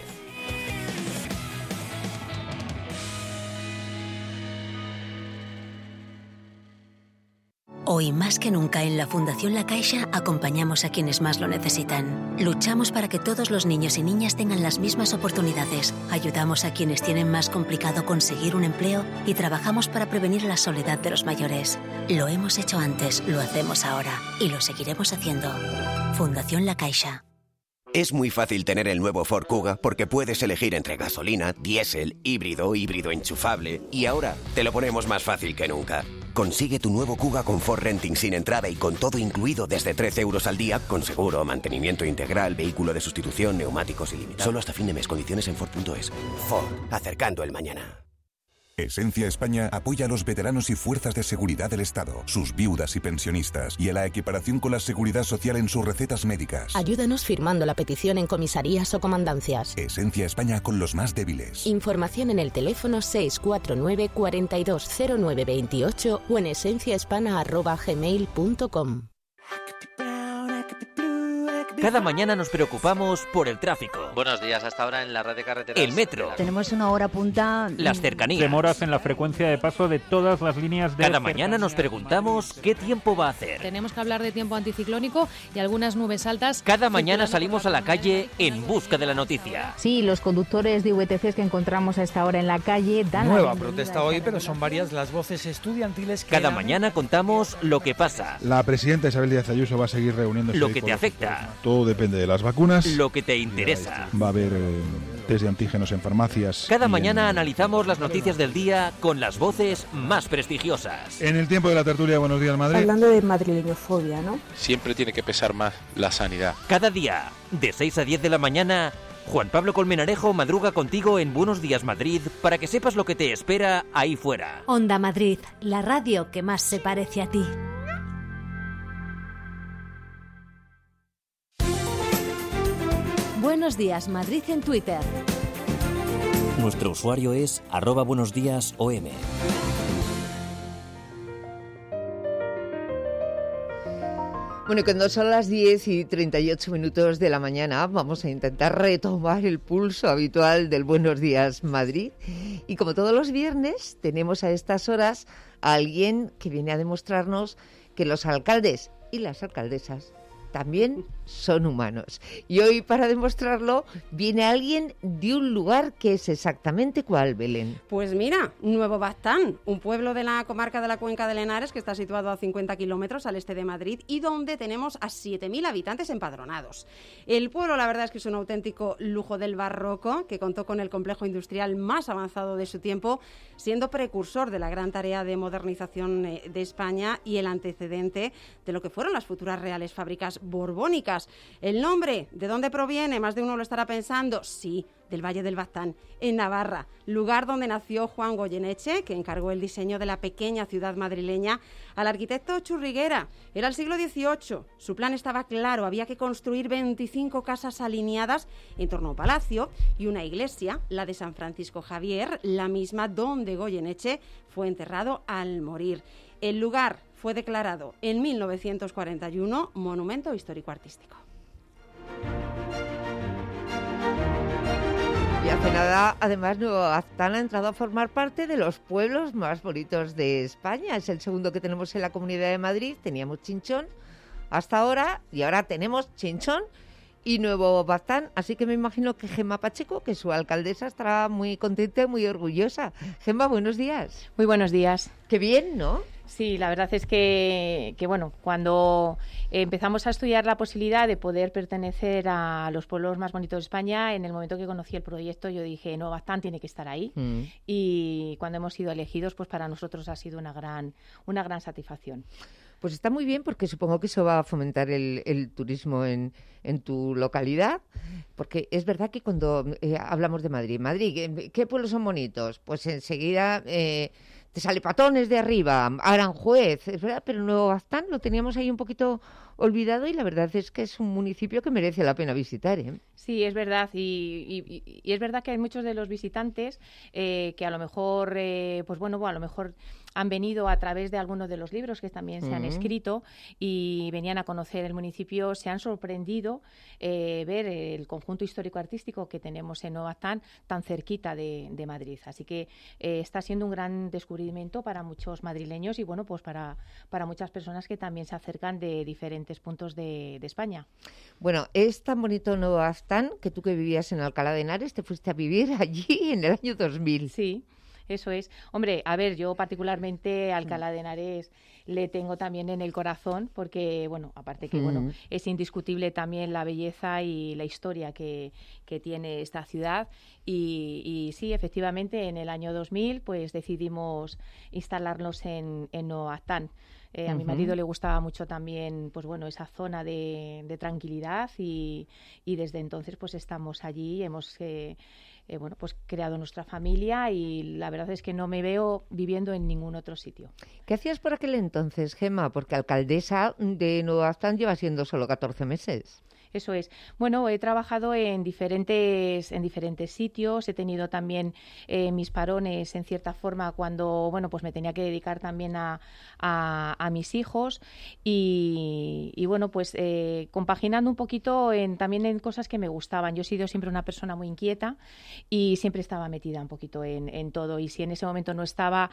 [SPEAKER 8] Hoy más que nunca en la Fundación La Caixa acompañamos a quienes más lo necesitan. Luchamos para que todos los niños y niñas tengan las mismas oportunidades. Ayudamos a quienes tienen más complicado conseguir un empleo y trabajamos para prevenir la soledad de los mayores. Lo hemos hecho antes, lo hacemos ahora y lo seguiremos haciendo. Fundación La Caixa.
[SPEAKER 9] Es muy fácil tener el nuevo Ford Kuga porque puedes elegir entre gasolina, diésel, híbrido enchufable y ahora te lo ponemos más fácil que nunca. Consigue tu nuevo Kuga con Ford Renting sin entrada y con todo incluido desde 13 euros al día, con seguro, mantenimiento integral, vehículo de sustitución, neumáticos ilimitados. Solo hasta fin de mes. Condiciones en Ford.es. Ford, acercando el mañana.
[SPEAKER 10] Esencia España apoya a los veteranos y fuerzas de seguridad del Estado, sus viudas y pensionistas, y a la equiparación con la seguridad social en sus recetas médicas.
[SPEAKER 11] Ayúdanos firmando la petición en comisarías o comandancias.
[SPEAKER 10] Esencia España con los más débiles.
[SPEAKER 11] Información en el teléfono 649 420928 o en esenciahispana@gmail.com.
[SPEAKER 1] Cada mañana nos preocupamos por el tráfico.
[SPEAKER 12] Buenos días, hasta ahora en la red de carreteras.
[SPEAKER 1] El metro.
[SPEAKER 13] Tenemos una hora punta.
[SPEAKER 1] Las cercanías.
[SPEAKER 14] Demoras en la frecuencia de paso de todas las líneas de...
[SPEAKER 1] Cada mañana nos preguntamos qué tiempo va a hacer.
[SPEAKER 15] Tenemos que hablar de tiempo anticiclónico y algunas nubes altas.
[SPEAKER 1] Cada mañana salimos a la calle en busca de la noticia.
[SPEAKER 13] Sí, los conductores de VTCs que encontramos a esta hora en la calle dan
[SPEAKER 16] nueva protesta hoy, pero son varias las voces estudiantiles que...
[SPEAKER 1] Cada mañana contamos lo que pasa.
[SPEAKER 17] La presidenta Isabel Díaz Ayuso va a seguir reuniéndose.
[SPEAKER 1] Lo que te afecta.
[SPEAKER 17] Todo depende de las vacunas.
[SPEAKER 1] Lo que te interesa.
[SPEAKER 17] Va a haber test de antígenos en farmacias.
[SPEAKER 1] Cada mañana analizamos las noticias del día con las voces más prestigiosas.
[SPEAKER 17] En el tiempo de la tertulia, Buenos Días Madrid.
[SPEAKER 18] Hablando de madrileñofobia, ¿no?
[SPEAKER 19] Siempre tiene que pesar más la sanidad.
[SPEAKER 1] Cada día, de 6 a 10 de la mañana, Juan Pablo Colmenarejo madruga contigo en Buenos Días Madrid para que sepas lo que te espera ahí fuera.
[SPEAKER 20] Onda Madrid, la radio que más se parece a ti. Buenos Días Madrid en Twitter.
[SPEAKER 1] Nuestro usuario es @buenosdiasom.
[SPEAKER 2] Bueno, cuando son las 10:38 de la mañana, vamos a intentar retomar el pulso habitual del Buenos Días Madrid. Y como todos los viernes, tenemos a estas horas a alguien que viene a demostrarnos que los alcaldes y las alcaldesas también son humanos. Y hoy, para demostrarlo, viene alguien de un lugar que es exactamente ¿cuál, Belén?
[SPEAKER 21] Pues mira, Nuevo Baztán, un pueblo de la comarca de la Cuenca del Henares que está situado a 50 kilómetros al este de Madrid y donde tenemos a 7.000 habitantes empadronados. El pueblo, la verdad es que es un auténtico lujo del barroco, que contó con el complejo industrial más avanzado de su tiempo, siendo precursor de la gran tarea de modernización de España y el antecedente de lo que fueron las futuras reales fábricas borbónicas. El nombre, ¿de dónde proviene? Más de uno lo estará pensando. Sí, del Valle del Baztán, en Navarra, lugar donde nació Juan Goyeneche, que encargó el diseño de la pequeña ciudad madrileña al arquitecto Churriguera. Era el siglo XVIII. Su plan estaba claro, había que construir 25 casas alineadas en torno a un palacio y una iglesia, la de San Francisco Javier, la misma donde Goyeneche fue enterrado al morir. El lugar fue declarado en 1941 Monumento Histórico-Artístico.
[SPEAKER 2] Y hace nada, además, Nuevo Baztán ha entrado a formar parte de los pueblos más bonitos de España. Es el segundo que tenemos en la Comunidad de Madrid. Teníamos Chinchón hasta ahora y ahora tenemos Chinchón y Nuevo Baztán. Así que me imagino que Gemma Pacheco, que su alcaldesa, estará muy contenta y muy orgullosa. Gemma, buenos días.
[SPEAKER 22] Muy buenos días.
[SPEAKER 2] Qué bien, ¿no?
[SPEAKER 22] Sí, la verdad es que bueno, cuando empezamos a estudiar la posibilidad de poder pertenecer a los pueblos más bonitos de España, en el momento que conocí el proyecto yo dije, Nuevo Baztán tiene que estar ahí. Y cuando hemos sido elegidos, pues para nosotros ha sido una gran satisfacción.
[SPEAKER 2] Pues está muy bien, porque supongo que eso va a fomentar el turismo en tu localidad, porque es verdad que cuando hablamos de Madrid, ¿qué pueblos son bonitos? Pues enseguida te sale Patones de arriba, Aranjuez, es verdad, pero Nuevo Baztán lo teníamos ahí un poquito olvidado y la verdad es que es un municipio que merece la pena visitar, ¿eh?
[SPEAKER 22] Sí, es verdad, y es verdad que hay muchos de los visitantes que a lo mejor, pues bueno, a lo mejor han venido a través de algunos de los libros que también se han escrito y venían a conocer el municipio, se han sorprendido ver el conjunto histórico-artístico que tenemos en Nuevo Baztán tan cerquita de Madrid. Así que está siendo un gran descubrimiento para muchos madrileños y bueno, pues para muchas personas que también se acercan de diferentes puntos de España.
[SPEAKER 2] Bueno, es tan bonito Nuevo Baztán que tú, que vivías en Alcalá de Henares, te fuiste a vivir allí en el año 2000.
[SPEAKER 22] Sí. Eso es. Hombre, a ver, yo particularmente a Alcalá de Henares le tengo también en el corazón porque, bueno, aparte que, bueno, es indiscutible también la belleza y la historia que tiene esta ciudad y sí, efectivamente, en el año 2000 pues decidimos instalarnos en Nuevo Baztán. A mi marido le gustaba mucho también, pues bueno, esa zona de tranquilidad y desde entonces pues estamos allí, hemos bueno, pues creado nuestra familia y la verdad es que no me veo viviendo en ningún otro sitio.
[SPEAKER 2] ¿Qué hacías por aquel entonces, Gemma? Porque alcaldesa de Nuevo Baztán lleva siendo solo 14 meses.
[SPEAKER 22] Eso es. Bueno, he trabajado en diferentes sitios, he tenido también mis parones en cierta forma cuando, bueno, pues me tenía que dedicar también a mis hijos y bueno, pues compaginando un poquito también en cosas que me gustaban. Yo he sido siempre una persona muy inquieta y siempre estaba metida un poquito en todo y si en ese momento no estaba,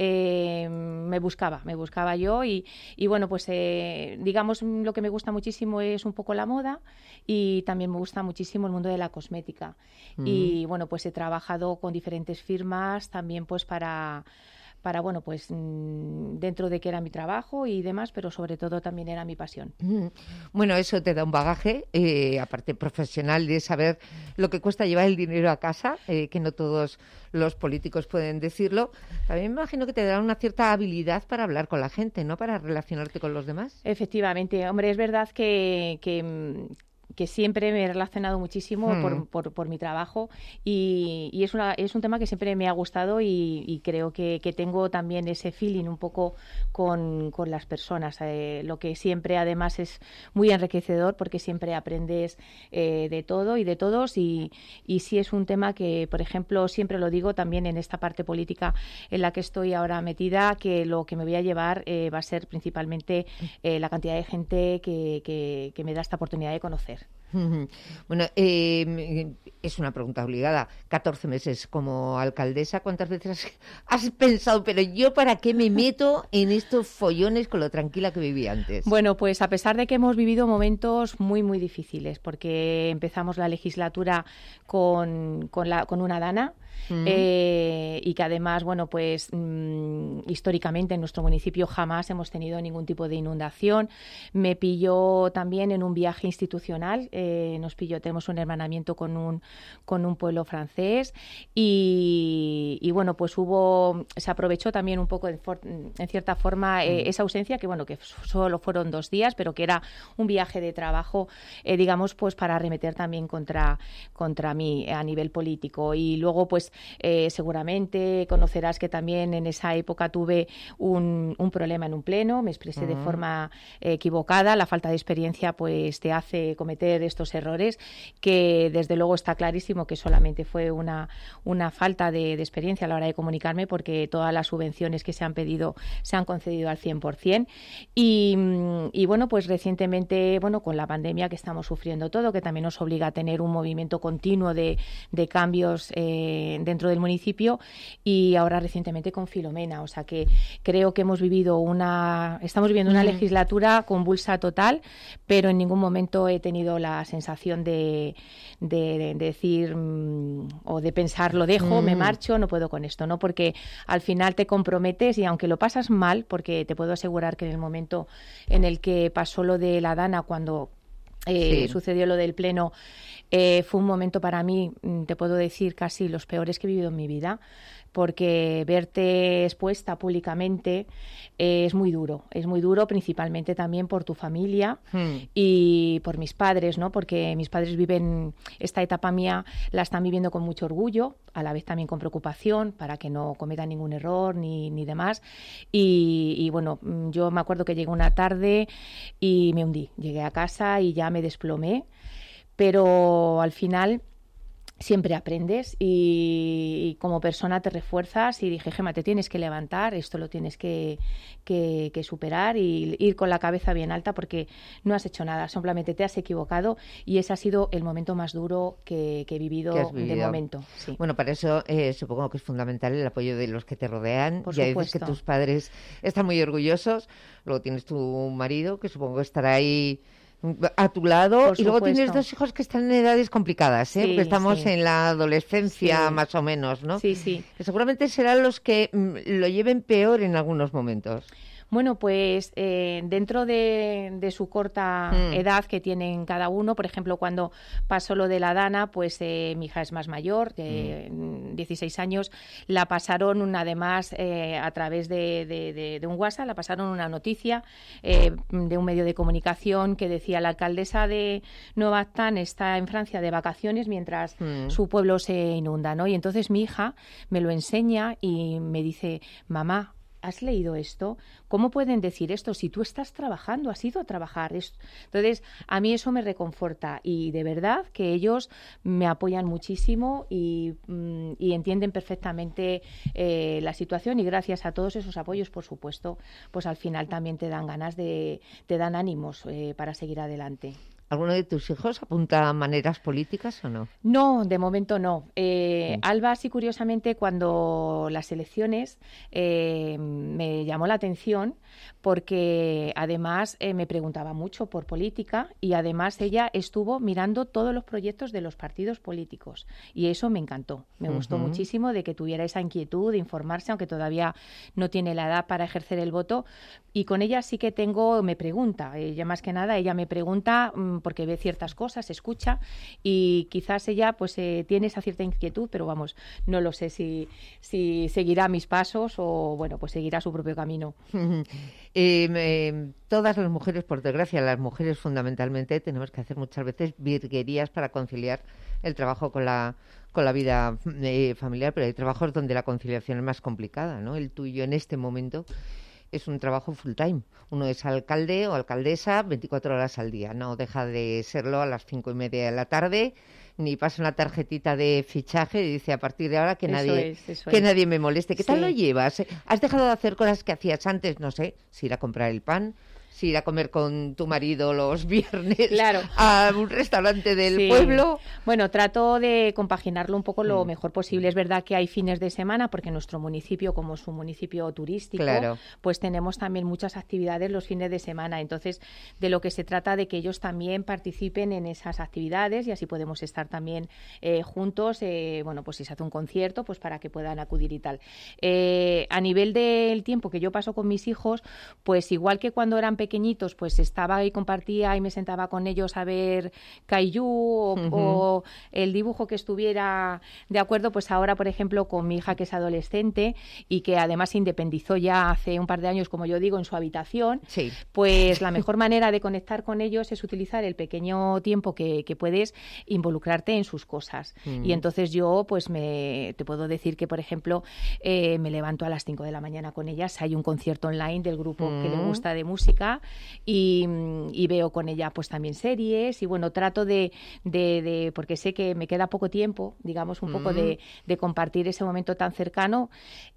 [SPEAKER 22] me buscaba yo y bueno, pues digamos lo que me gusta muchísimo es un poco la moda y también me gusta muchísimo el mundo de la cosmética y bueno, pues he trabajado con diferentes firmas también pues para bueno, pues dentro de que era mi trabajo y demás, pero sobre todo también era mi pasión.
[SPEAKER 2] Bueno, eso te da un bagaje, aparte profesional, de saber lo que cuesta llevar el dinero a casa, que no todos los políticos pueden decirlo. También me imagino que te da una cierta habilidad para hablar con la gente, ¿no? Para relacionarte con los demás.
[SPEAKER 22] Efectivamente. Hombre, es verdad que siempre me he relacionado muchísimo por mi trabajo y es un tema que siempre me ha gustado y creo que tengo también ese feeling un poco con las personas, lo que siempre además es muy enriquecedor porque siempre aprendes de todo y de todos y sí es un tema que, por ejemplo, siempre lo digo también en esta parte política en la que estoy ahora metida, que lo que me voy a llevar va a ser principalmente la cantidad de gente que me da esta oportunidad de conocer.
[SPEAKER 2] Bueno, es una pregunta obligada. 14 meses como alcaldesa, ¿cuántas veces has pensado, pero yo para qué me meto en estos follones con lo tranquila que vivía antes?
[SPEAKER 22] Bueno, pues a pesar de que hemos vivido momentos muy, muy difíciles, porque empezamos la legislatura con una dana, y que además, bueno, pues históricamente en nuestro municipio jamás hemos tenido ningún tipo de inundación. Me pilló también en un viaje institucional, tenemos un hermanamiento con un pueblo francés y bueno, pues se aprovechó también un poco en cierta forma esa ausencia, que bueno, que solo fueron 2 días, pero que era un viaje de trabajo, digamos, pues para arremeter también contra mí a nivel político. Y luego, pues seguramente conocerás que también en esa época tuve un problema en un pleno, me expresé de forma equivocada. La falta de experiencia pues te hace cometer estos errores, que desde luego está clarísimo que solamente fue una falta de experiencia a la hora de comunicarme, porque todas las subvenciones que se han pedido se han concedido al 100%. Y bueno, pues recientemente, bueno, con la pandemia que estamos sufriendo todo, que también nos obliga a tener un movimiento continuo de cambios dentro del municipio, y ahora recientemente con Filomena. O sea que creo que estamos viviendo una legislatura convulsa total, pero en ningún momento he tenido la sensación de decir o de pensar, lo dejo, me marcho, no puedo con esto, ¿no? Porque al final te comprometes y aunque lo pasas mal, porque te puedo asegurar que en el momento en el que pasó lo de la Dana, cuando sucedió lo del pleno, fue un momento para mí, te puedo decir, casi los peores que he vivido en mi vida, porque verte expuesta públicamente es muy duro principalmente también por tu familia y por mis padres, ¿no? Porque mis padres viven esta etapa mía, la están viviendo con mucho orgullo, a la vez también con preocupación para que no cometan ningún error ni demás. Y bueno, yo me acuerdo que llegué una tarde y me hundí. Llegué a casa y ya me desplomé, pero al final siempre aprendes y como persona te refuerzas y dije, Gemma, te tienes que levantar, esto lo tienes que superar y ir con la cabeza bien alta porque no has hecho nada, simplemente te has equivocado y ese ha sido el momento más duro que he vivido de momento. Sí.
[SPEAKER 2] Bueno, para eso supongo que es fundamental el apoyo de los que te rodean.
[SPEAKER 22] Por
[SPEAKER 2] ya
[SPEAKER 22] supuesto.
[SPEAKER 2] dices que tus padres están muy orgullosos, luego tienes tu marido que supongo que estará ahí a tu lado y luego tienes 2 hijos que están en edades complicadas,
[SPEAKER 22] Sí,
[SPEAKER 2] porque estamos en la adolescencia
[SPEAKER 22] Sí.
[SPEAKER 2] más o menos, ¿no?
[SPEAKER 22] Sí, sí.
[SPEAKER 2] Que seguramente serán los que lo lleven peor en algunos momentos.
[SPEAKER 22] Bueno, pues dentro de su corta edad que tienen cada uno, por ejemplo, cuando pasó lo de la Dana, pues mi hija es más mayor, de 16 años, la pasaron además a través de un WhatsApp, la pasaron una noticia de un medio de comunicación que decía la alcaldesa de Nueva Actán está en Francia de vacaciones mientras su pueblo se inunda, ¿no? Y entonces mi hija me lo enseña y me dice, mamá, ¿has leído esto? ¿Cómo pueden decir esto si tú estás trabajando, has ido a trabajar? Entonces, a mí eso me reconforta y de verdad que ellos me apoyan muchísimo y entienden perfectamente la situación y gracias a todos esos apoyos, por supuesto, pues al final también te dan ganas te dan ánimos para seguir adelante.
[SPEAKER 2] ¿Alguno de tus hijos apunta a maneras políticas o no?
[SPEAKER 22] No, de momento no. Alba, sí, curiosamente, cuando las elecciones me llamó la atención porque además me preguntaba mucho por política y además ella estuvo mirando todos los proyectos de los partidos políticos y eso me encantó. Me gustó muchísimo de que tuviera esa inquietud de informarse, aunque todavía no tiene la edad para ejercer el voto. Y con ella sí que me pregunta, ella más que nada, ella me pregunta porque ve ciertas cosas, escucha y quizás ella pues tiene esa cierta inquietud, pero vamos, no lo sé si seguirá mis pasos o bueno, pues seguirá su propio camino.
[SPEAKER 2] Todas las mujeres, por desgracia, las mujeres fundamentalmente, tenemos que hacer muchas veces virguerías para conciliar el trabajo con la vida familiar, pero hay trabajos donde la conciliación es más complicada, ¿no? El tuyo en este momento es un trabajo full time. Uno es alcalde o alcaldesa 24 horas al día. No deja de serlo a las 5:30 de la tarde, ni pasa una tarjetita de fichaje y dice a partir de ahora que nadie me moleste. ¿Qué tal lo llevas? ¿Has dejado de hacer cosas que hacías antes? No sé, si ir a comprar el pan, si ir a comer con tu marido los viernes a un restaurante del pueblo.
[SPEAKER 22] Bueno, trato de compaginarlo un poco lo mejor posible. Es verdad que hay fines de semana, porque nuestro municipio, como es un municipio turístico, pues tenemos también muchas actividades los fines de semana. Entonces, de lo que se trata de que ellos también participen en esas actividades y así podemos estar también juntos. Bueno, pues si se hace un concierto, pues para que puedan acudir y tal. A nivel del tiempo que yo paso con mis hijos, pues igual que cuando eran pequeñitos, pues estaba y compartía y me sentaba con ellos a ver Kaiju o el dibujo que estuviera de acuerdo, pues ahora, por ejemplo, con mi hija que es adolescente y que además se independizó ya hace un par de años, como yo digo, en su habitación, pues la mejor manera de conectar con ellos es utilizar el pequeño tiempo que puedes involucrarte en sus cosas. Y entonces yo, pues te puedo decir que, por ejemplo, me levanto a las 5 de la mañana con ellas, hay un concierto online del grupo que le gusta de música y veo con ella pues también series y bueno, trato de porque sé que me queda poco tiempo, digamos, un poco de compartir ese momento tan cercano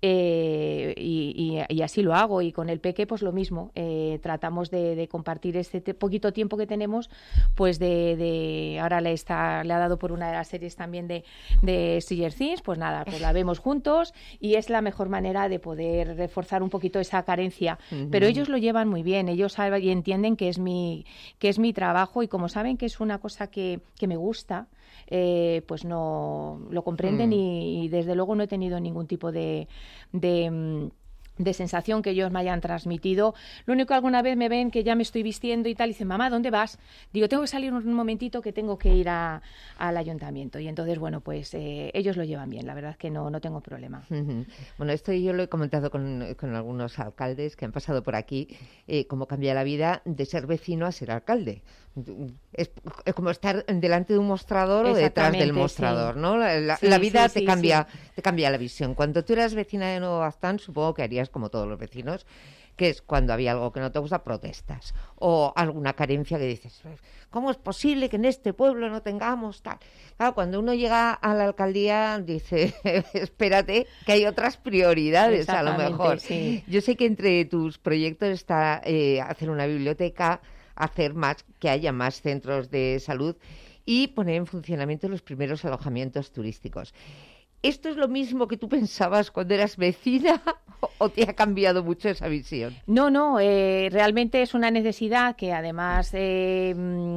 [SPEAKER 22] y así lo hago. Y con el peque pues lo mismo, tratamos de compartir este poquito tiempo que tenemos, pues ahora le ha dado por una de las series también de Stranger Things, pues nada, pues la vemos juntos y es la mejor manera de poder reforzar un poquito esa carencia, pero ellos lo llevan muy bien, ellos saben y entienden que es mi trabajo y como saben que es una cosa que me gusta, pues no lo comprenden y desde luego no he tenido ningún tipo de de sensación que ellos me hayan transmitido. Lo único que alguna vez me ven que ya me estoy vistiendo y tal, y dicen, mamá, ¿dónde vas? Digo, tengo que salir un momentito que tengo que ir al ayuntamiento. Y entonces, bueno, pues ellos lo llevan bien, la verdad es que no tengo problema.
[SPEAKER 2] Bueno, esto yo lo he comentado con algunos alcaldes que han pasado por aquí, cómo cambia la vida de ser vecino a ser alcalde. Es como estar delante de un mostrador o detrás del mostrador, ¿no? La vida te cambia la visión. Cuando tú eras vecina de Nuevo Baztán, supongo que harías como todos los vecinos, que es cuando había algo que no te gusta, protestas. O alguna carencia que dices, ¿cómo es posible que en este pueblo no tengamos tal? Claro, cuando uno llega a la alcaldía dice, espérate, que hay otras prioridades a lo mejor. Sí. Yo sé que entre tus proyectos está hacer una biblioteca, que haya más centros de salud y poner en funcionamiento los primeros alojamientos turísticos. ¿Esto es lo mismo que tú pensabas cuando eras vecina o te ha cambiado mucho esa visión?
[SPEAKER 22] No, realmente es una necesidad que además hay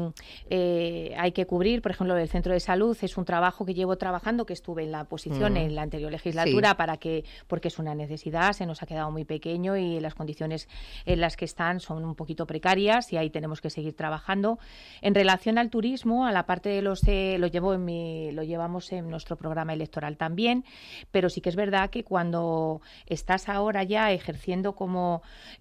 [SPEAKER 22] que cubrir. Por ejemplo, el centro de salud es un trabajo que llevo trabajando, que estuve en la oposición en la anterior legislatura, porque es una necesidad, se nos ha quedado muy pequeño y las condiciones en las que están son un poquito precarias y ahí tenemos que seguir trabajando. En relación al turismo, a la parte de lo llevamos en nuestro programa electoral también, pero sí que es verdad que cuando estás ahora ya ejerciendo como,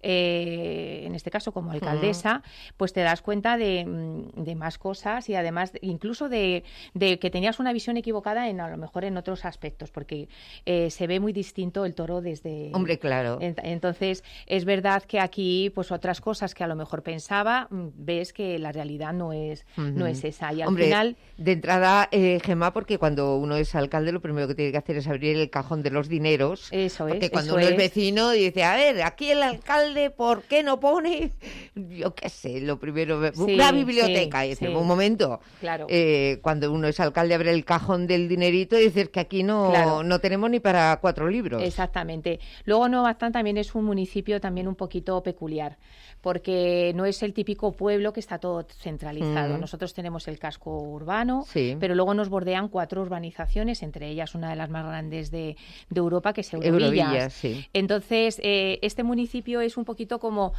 [SPEAKER 22] en este caso como alcaldesa, pues te das cuenta de más cosas y además incluso de que tenías una visión equivocada a lo mejor en otros aspectos, porque se ve muy distinto el toro desde...
[SPEAKER 2] Hombre, claro.
[SPEAKER 22] Entonces, es verdad que aquí, pues otras cosas que a lo mejor pensaba, ves que la realidad no es esa. Y al final...
[SPEAKER 2] De entrada, Gemma, porque cuando uno es alcalde, lo primero que tiene que hacer es abrir el cajón de los dineros.
[SPEAKER 22] Eso es.
[SPEAKER 2] Porque cuando uno es vecino dice, a ver, aquí el alcalde, ¿por qué no pone? Yo qué sé, lo primero, una biblioteca. Y dice, un momento.
[SPEAKER 22] Claro.
[SPEAKER 2] Cuando uno es alcalde, abre el cajón del dinerito y dices que aquí no tenemos ni para 4 libros.
[SPEAKER 22] Exactamente. Luego Nuevo Baztán también es un municipio también un poquito peculiar, porque no es el típico pueblo que está todo centralizado. Nosotros tenemos el casco urbano, pero luego nos bordean 4 urbanizaciones, entre ellas una de las más grandes de Europa, que es Eurovillas. Entonces, este municipio es un poquito como...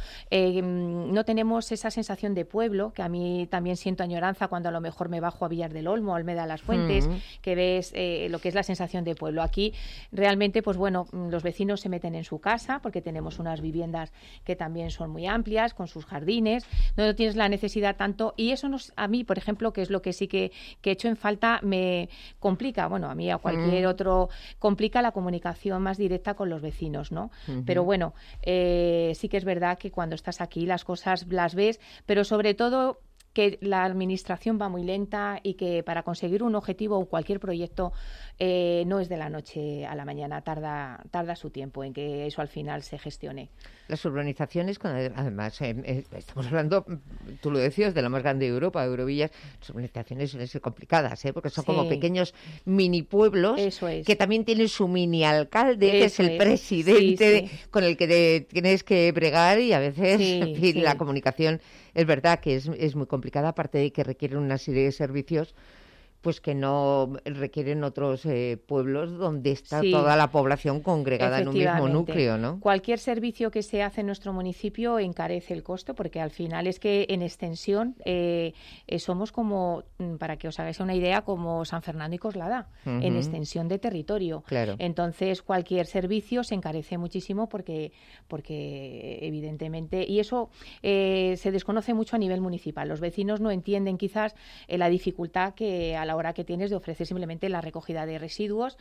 [SPEAKER 22] no tenemos esa sensación de pueblo, que a mí también siento añoranza cuando a lo mejor me bajo a Villar del Olmo, a Almeda de las Fuentes, que ves lo que es la sensación de pueblo. Aquí, realmente, pues bueno, los vecinos se meten en su casa, porque tenemos unas viviendas que también son muy amplias, con sus jardines, no tienes la necesidad tanto, y eso a mí, por ejemplo, que es lo que sí que he hecho en falta, me complica, bueno, a mí a cualquier otro, complica la comunicación más directa con los vecinos, ¿no? Pero bueno, sí que es verdad que cuando estás aquí las cosas las ves, pero sobre todo que la administración va muy lenta y que para conseguir un objetivo o cualquier proyecto no es de la noche a la mañana, tarda su tiempo en que eso al final se gestione.
[SPEAKER 2] Las urbanizaciones, además, estamos hablando, tú lo decías, de la más grande de Europa, Eurovillas. Las urbanizaciones suelen ser complicadas, porque son como pequeños mini pueblos que también tienen su mini alcalde, que es el presidente con el que tienes que bregar, y a veces la comunicación es verdad que es muy complicada, aparte de que requieren una serie de servicios pues que no requieren otros pueblos donde está toda la población congregada en un mismo núcleo, ¿no?
[SPEAKER 22] Cualquier servicio que se hace en nuestro municipio encarece el costo, porque al final es que en extensión somos como, para que os hagáis una idea, como San Fernando y Coslada, en extensión de territorio.
[SPEAKER 2] Claro.
[SPEAKER 22] Entonces, cualquier servicio se encarece muchísimo porque evidentemente, y eso se desconoce mucho a nivel municipal. Los vecinos no entienden quizás la dificultad que a la hora que tienes de ofrecer simplemente la recogida de residuos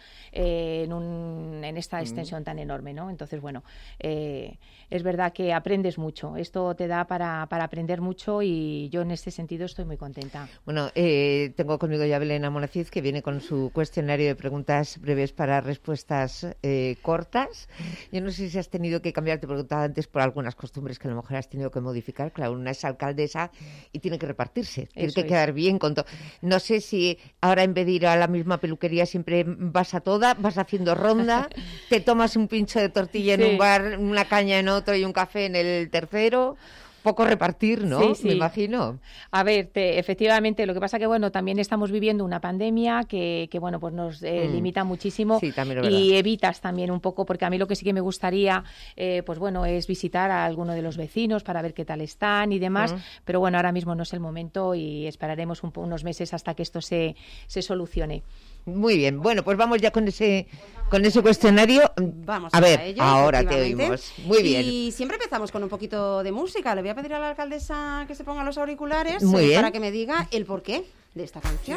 [SPEAKER 22] en esta extensión tan enorme, ¿no? Entonces, bueno, es verdad que aprendes mucho. Esto te da para aprender mucho y yo en este sentido estoy muy contenta.
[SPEAKER 2] Bueno, tengo conmigo ya Belén Amonacid, que viene con su cuestionario de preguntas breves para respuestas cortas. Yo no sé si has tenido que cambiar, te preguntaba antes, por algunas costumbres que a lo mejor has tenido que modificar. Claro, una es alcaldesa y tiene que repartirse, tiene que quedar bien con todo. No sé si ahora en vez de ir a la misma peluquería siempre vas a toda, vas haciendo ronda, te tomas un pincho de tortilla en un bar, una caña en otro y un café en el tercero, poco repartir, ¿no?
[SPEAKER 22] Sí, sí.
[SPEAKER 2] Me imagino.
[SPEAKER 22] A ver, efectivamente, lo que pasa que, bueno, también estamos viviendo una pandemia que bueno, pues nos limita muchísimo y evitas también un poco, porque a mí lo que sí que me gustaría, pues bueno, es visitar a alguno de los vecinos para ver qué tal están y demás, pero bueno, ahora mismo no es el momento y esperaremos unos meses hasta que esto se solucione.
[SPEAKER 2] Muy bien, bueno, pues vamos ya con ese cuestionario.
[SPEAKER 21] Vamos
[SPEAKER 2] a ver,
[SPEAKER 21] ello,
[SPEAKER 2] ahora te oímos. Muy bien.
[SPEAKER 21] Y siempre empezamos con un poquito de música. Le voy a pedir a la alcaldesa que se ponga los auriculares para que me diga el porqué de esta canción.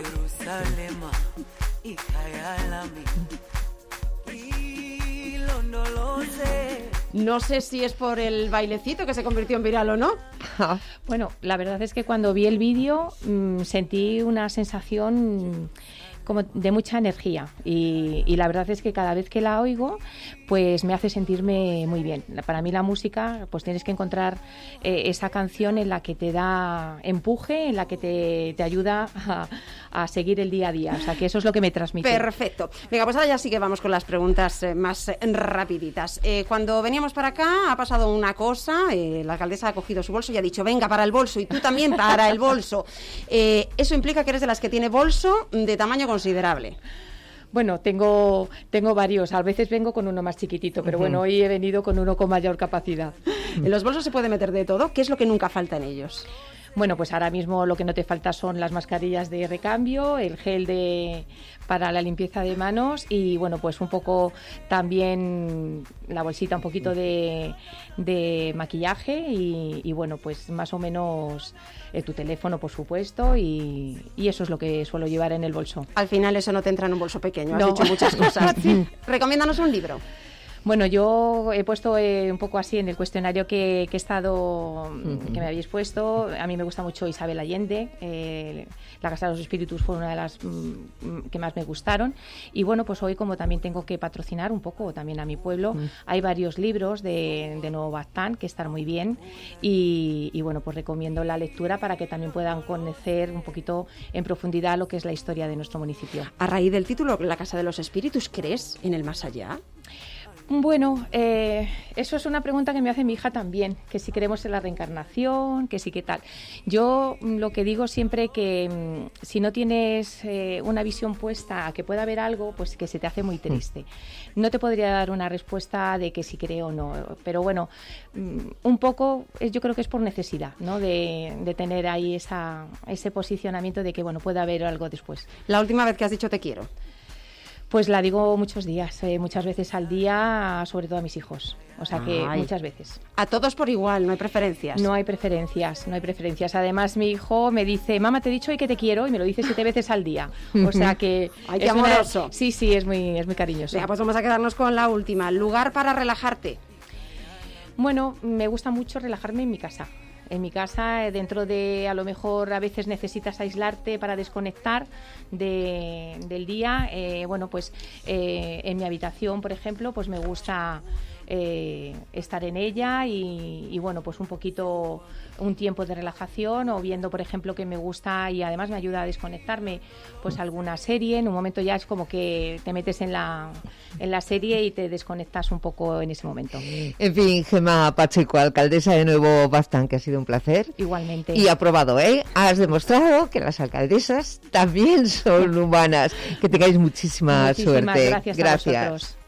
[SPEAKER 21] No sé si es por el bailecito que se convirtió en viral o no.
[SPEAKER 22] Bueno, la verdad es que cuando vi el vídeo sentí una sensación como de mucha energía y la verdad es que cada vez que la oigo pues me hace sentirme muy bien. Para mí la música, pues tienes que encontrar esa canción en la que te da empuje, en la que te ayuda a seguir el día a día, o sea que eso es lo que me transmite.
[SPEAKER 21] Perfecto. Venga, pues ahora ya sí que vamos con las preguntas más rapiditas. Cuando veníamos para acá ha pasado una cosa, la alcaldesa ha cogido su bolso y ha dicho, venga, para el bolso, y tú también para el bolso. Eso implica que eres de las que tiene bolso de tamaño considerable.
[SPEAKER 22] Bueno, tengo varios. A veces vengo con uno más chiquitito, pero bueno, hoy he venido con uno con mayor capacidad.
[SPEAKER 21] En los bolsos se puede meter de todo. ¿Qué es lo que nunca falta en ellos?
[SPEAKER 22] Bueno, pues ahora mismo lo que no te falta son las mascarillas de recambio, el gel para la limpieza de manos y, bueno, pues un poco también la bolsita, un poquito de maquillaje y, bueno, pues más o menos tu teléfono, por supuesto, y eso es lo que suelo llevar en el bolso.
[SPEAKER 21] Al final eso no te entra en un bolso pequeño, has dicho muchas cosas. Recomiéndanos un libro.
[SPEAKER 22] Bueno, yo he puesto un poco así en el cuestionario que he estado, que me habéis puesto. A mí me gusta mucho Isabel Allende. La Casa de los Espíritus fue una de las que más me gustaron. Y bueno, pues hoy, como también tengo que patrocinar un poco también a mi pueblo, hay varios libros de Nuevo Baztán que están muy bien. Y bueno, pues recomiendo la lectura para que también puedan conocer un poquito en profundidad lo que es la historia de nuestro municipio.
[SPEAKER 21] A raíz del título, La Casa de los Espíritus, ¿crees en el más allá?
[SPEAKER 22] Bueno, eso es una pregunta que me hace mi hija también, que si creemos en la reencarnación, que sí que tal. Yo lo que digo siempre que si no tienes una visión puesta a que pueda haber algo, pues que se te hace muy triste. No te podría dar una respuesta de que si creo o no, pero bueno, un poco yo creo que es por necesidad, ¿no? De tener ahí ese posicionamiento de que bueno, puede haber algo después.
[SPEAKER 21] La última vez que has dicho te quiero.
[SPEAKER 22] Pues la digo muchos días, muchas veces al día, sobre todo a mis hijos. O sea que muchas veces.
[SPEAKER 21] A todos por igual, no hay preferencias.
[SPEAKER 22] No hay preferencias. Además, mi hijo me dice, mamá, te he dicho hoy que te quiero, y me lo dice 7 veces al día. O sea que...
[SPEAKER 21] ¡Ay, qué amoroso!
[SPEAKER 22] Sí, es muy cariñoso.
[SPEAKER 21] Venga, pues vamos a quedarnos con la última. ¿Lugar para relajarte?
[SPEAKER 22] Bueno, me gusta mucho relajarme en mi casa. En mi casa, dentro de, a lo mejor a veces necesitas aislarte para desconectar del día. Bueno, pues en mi habitación, por ejemplo, pues me gusta estar en ella y bueno, pues un poquito un tiempo de relajación o viendo, por ejemplo, que me gusta y además me ayuda a desconectarme, pues alguna serie. En un momento ya es como que te metes en la serie y te desconectas un poco en ese momento.
[SPEAKER 2] En fin, Gemma Pacheco, alcaldesa de Nuevo Baztán, que ha sido un placer.
[SPEAKER 22] Igualmente.
[SPEAKER 2] Y aprobado, ¿eh? Has demostrado que las alcaldesas también son humanas. Que tengáis muchísima suerte.
[SPEAKER 22] Gracias a vosotros.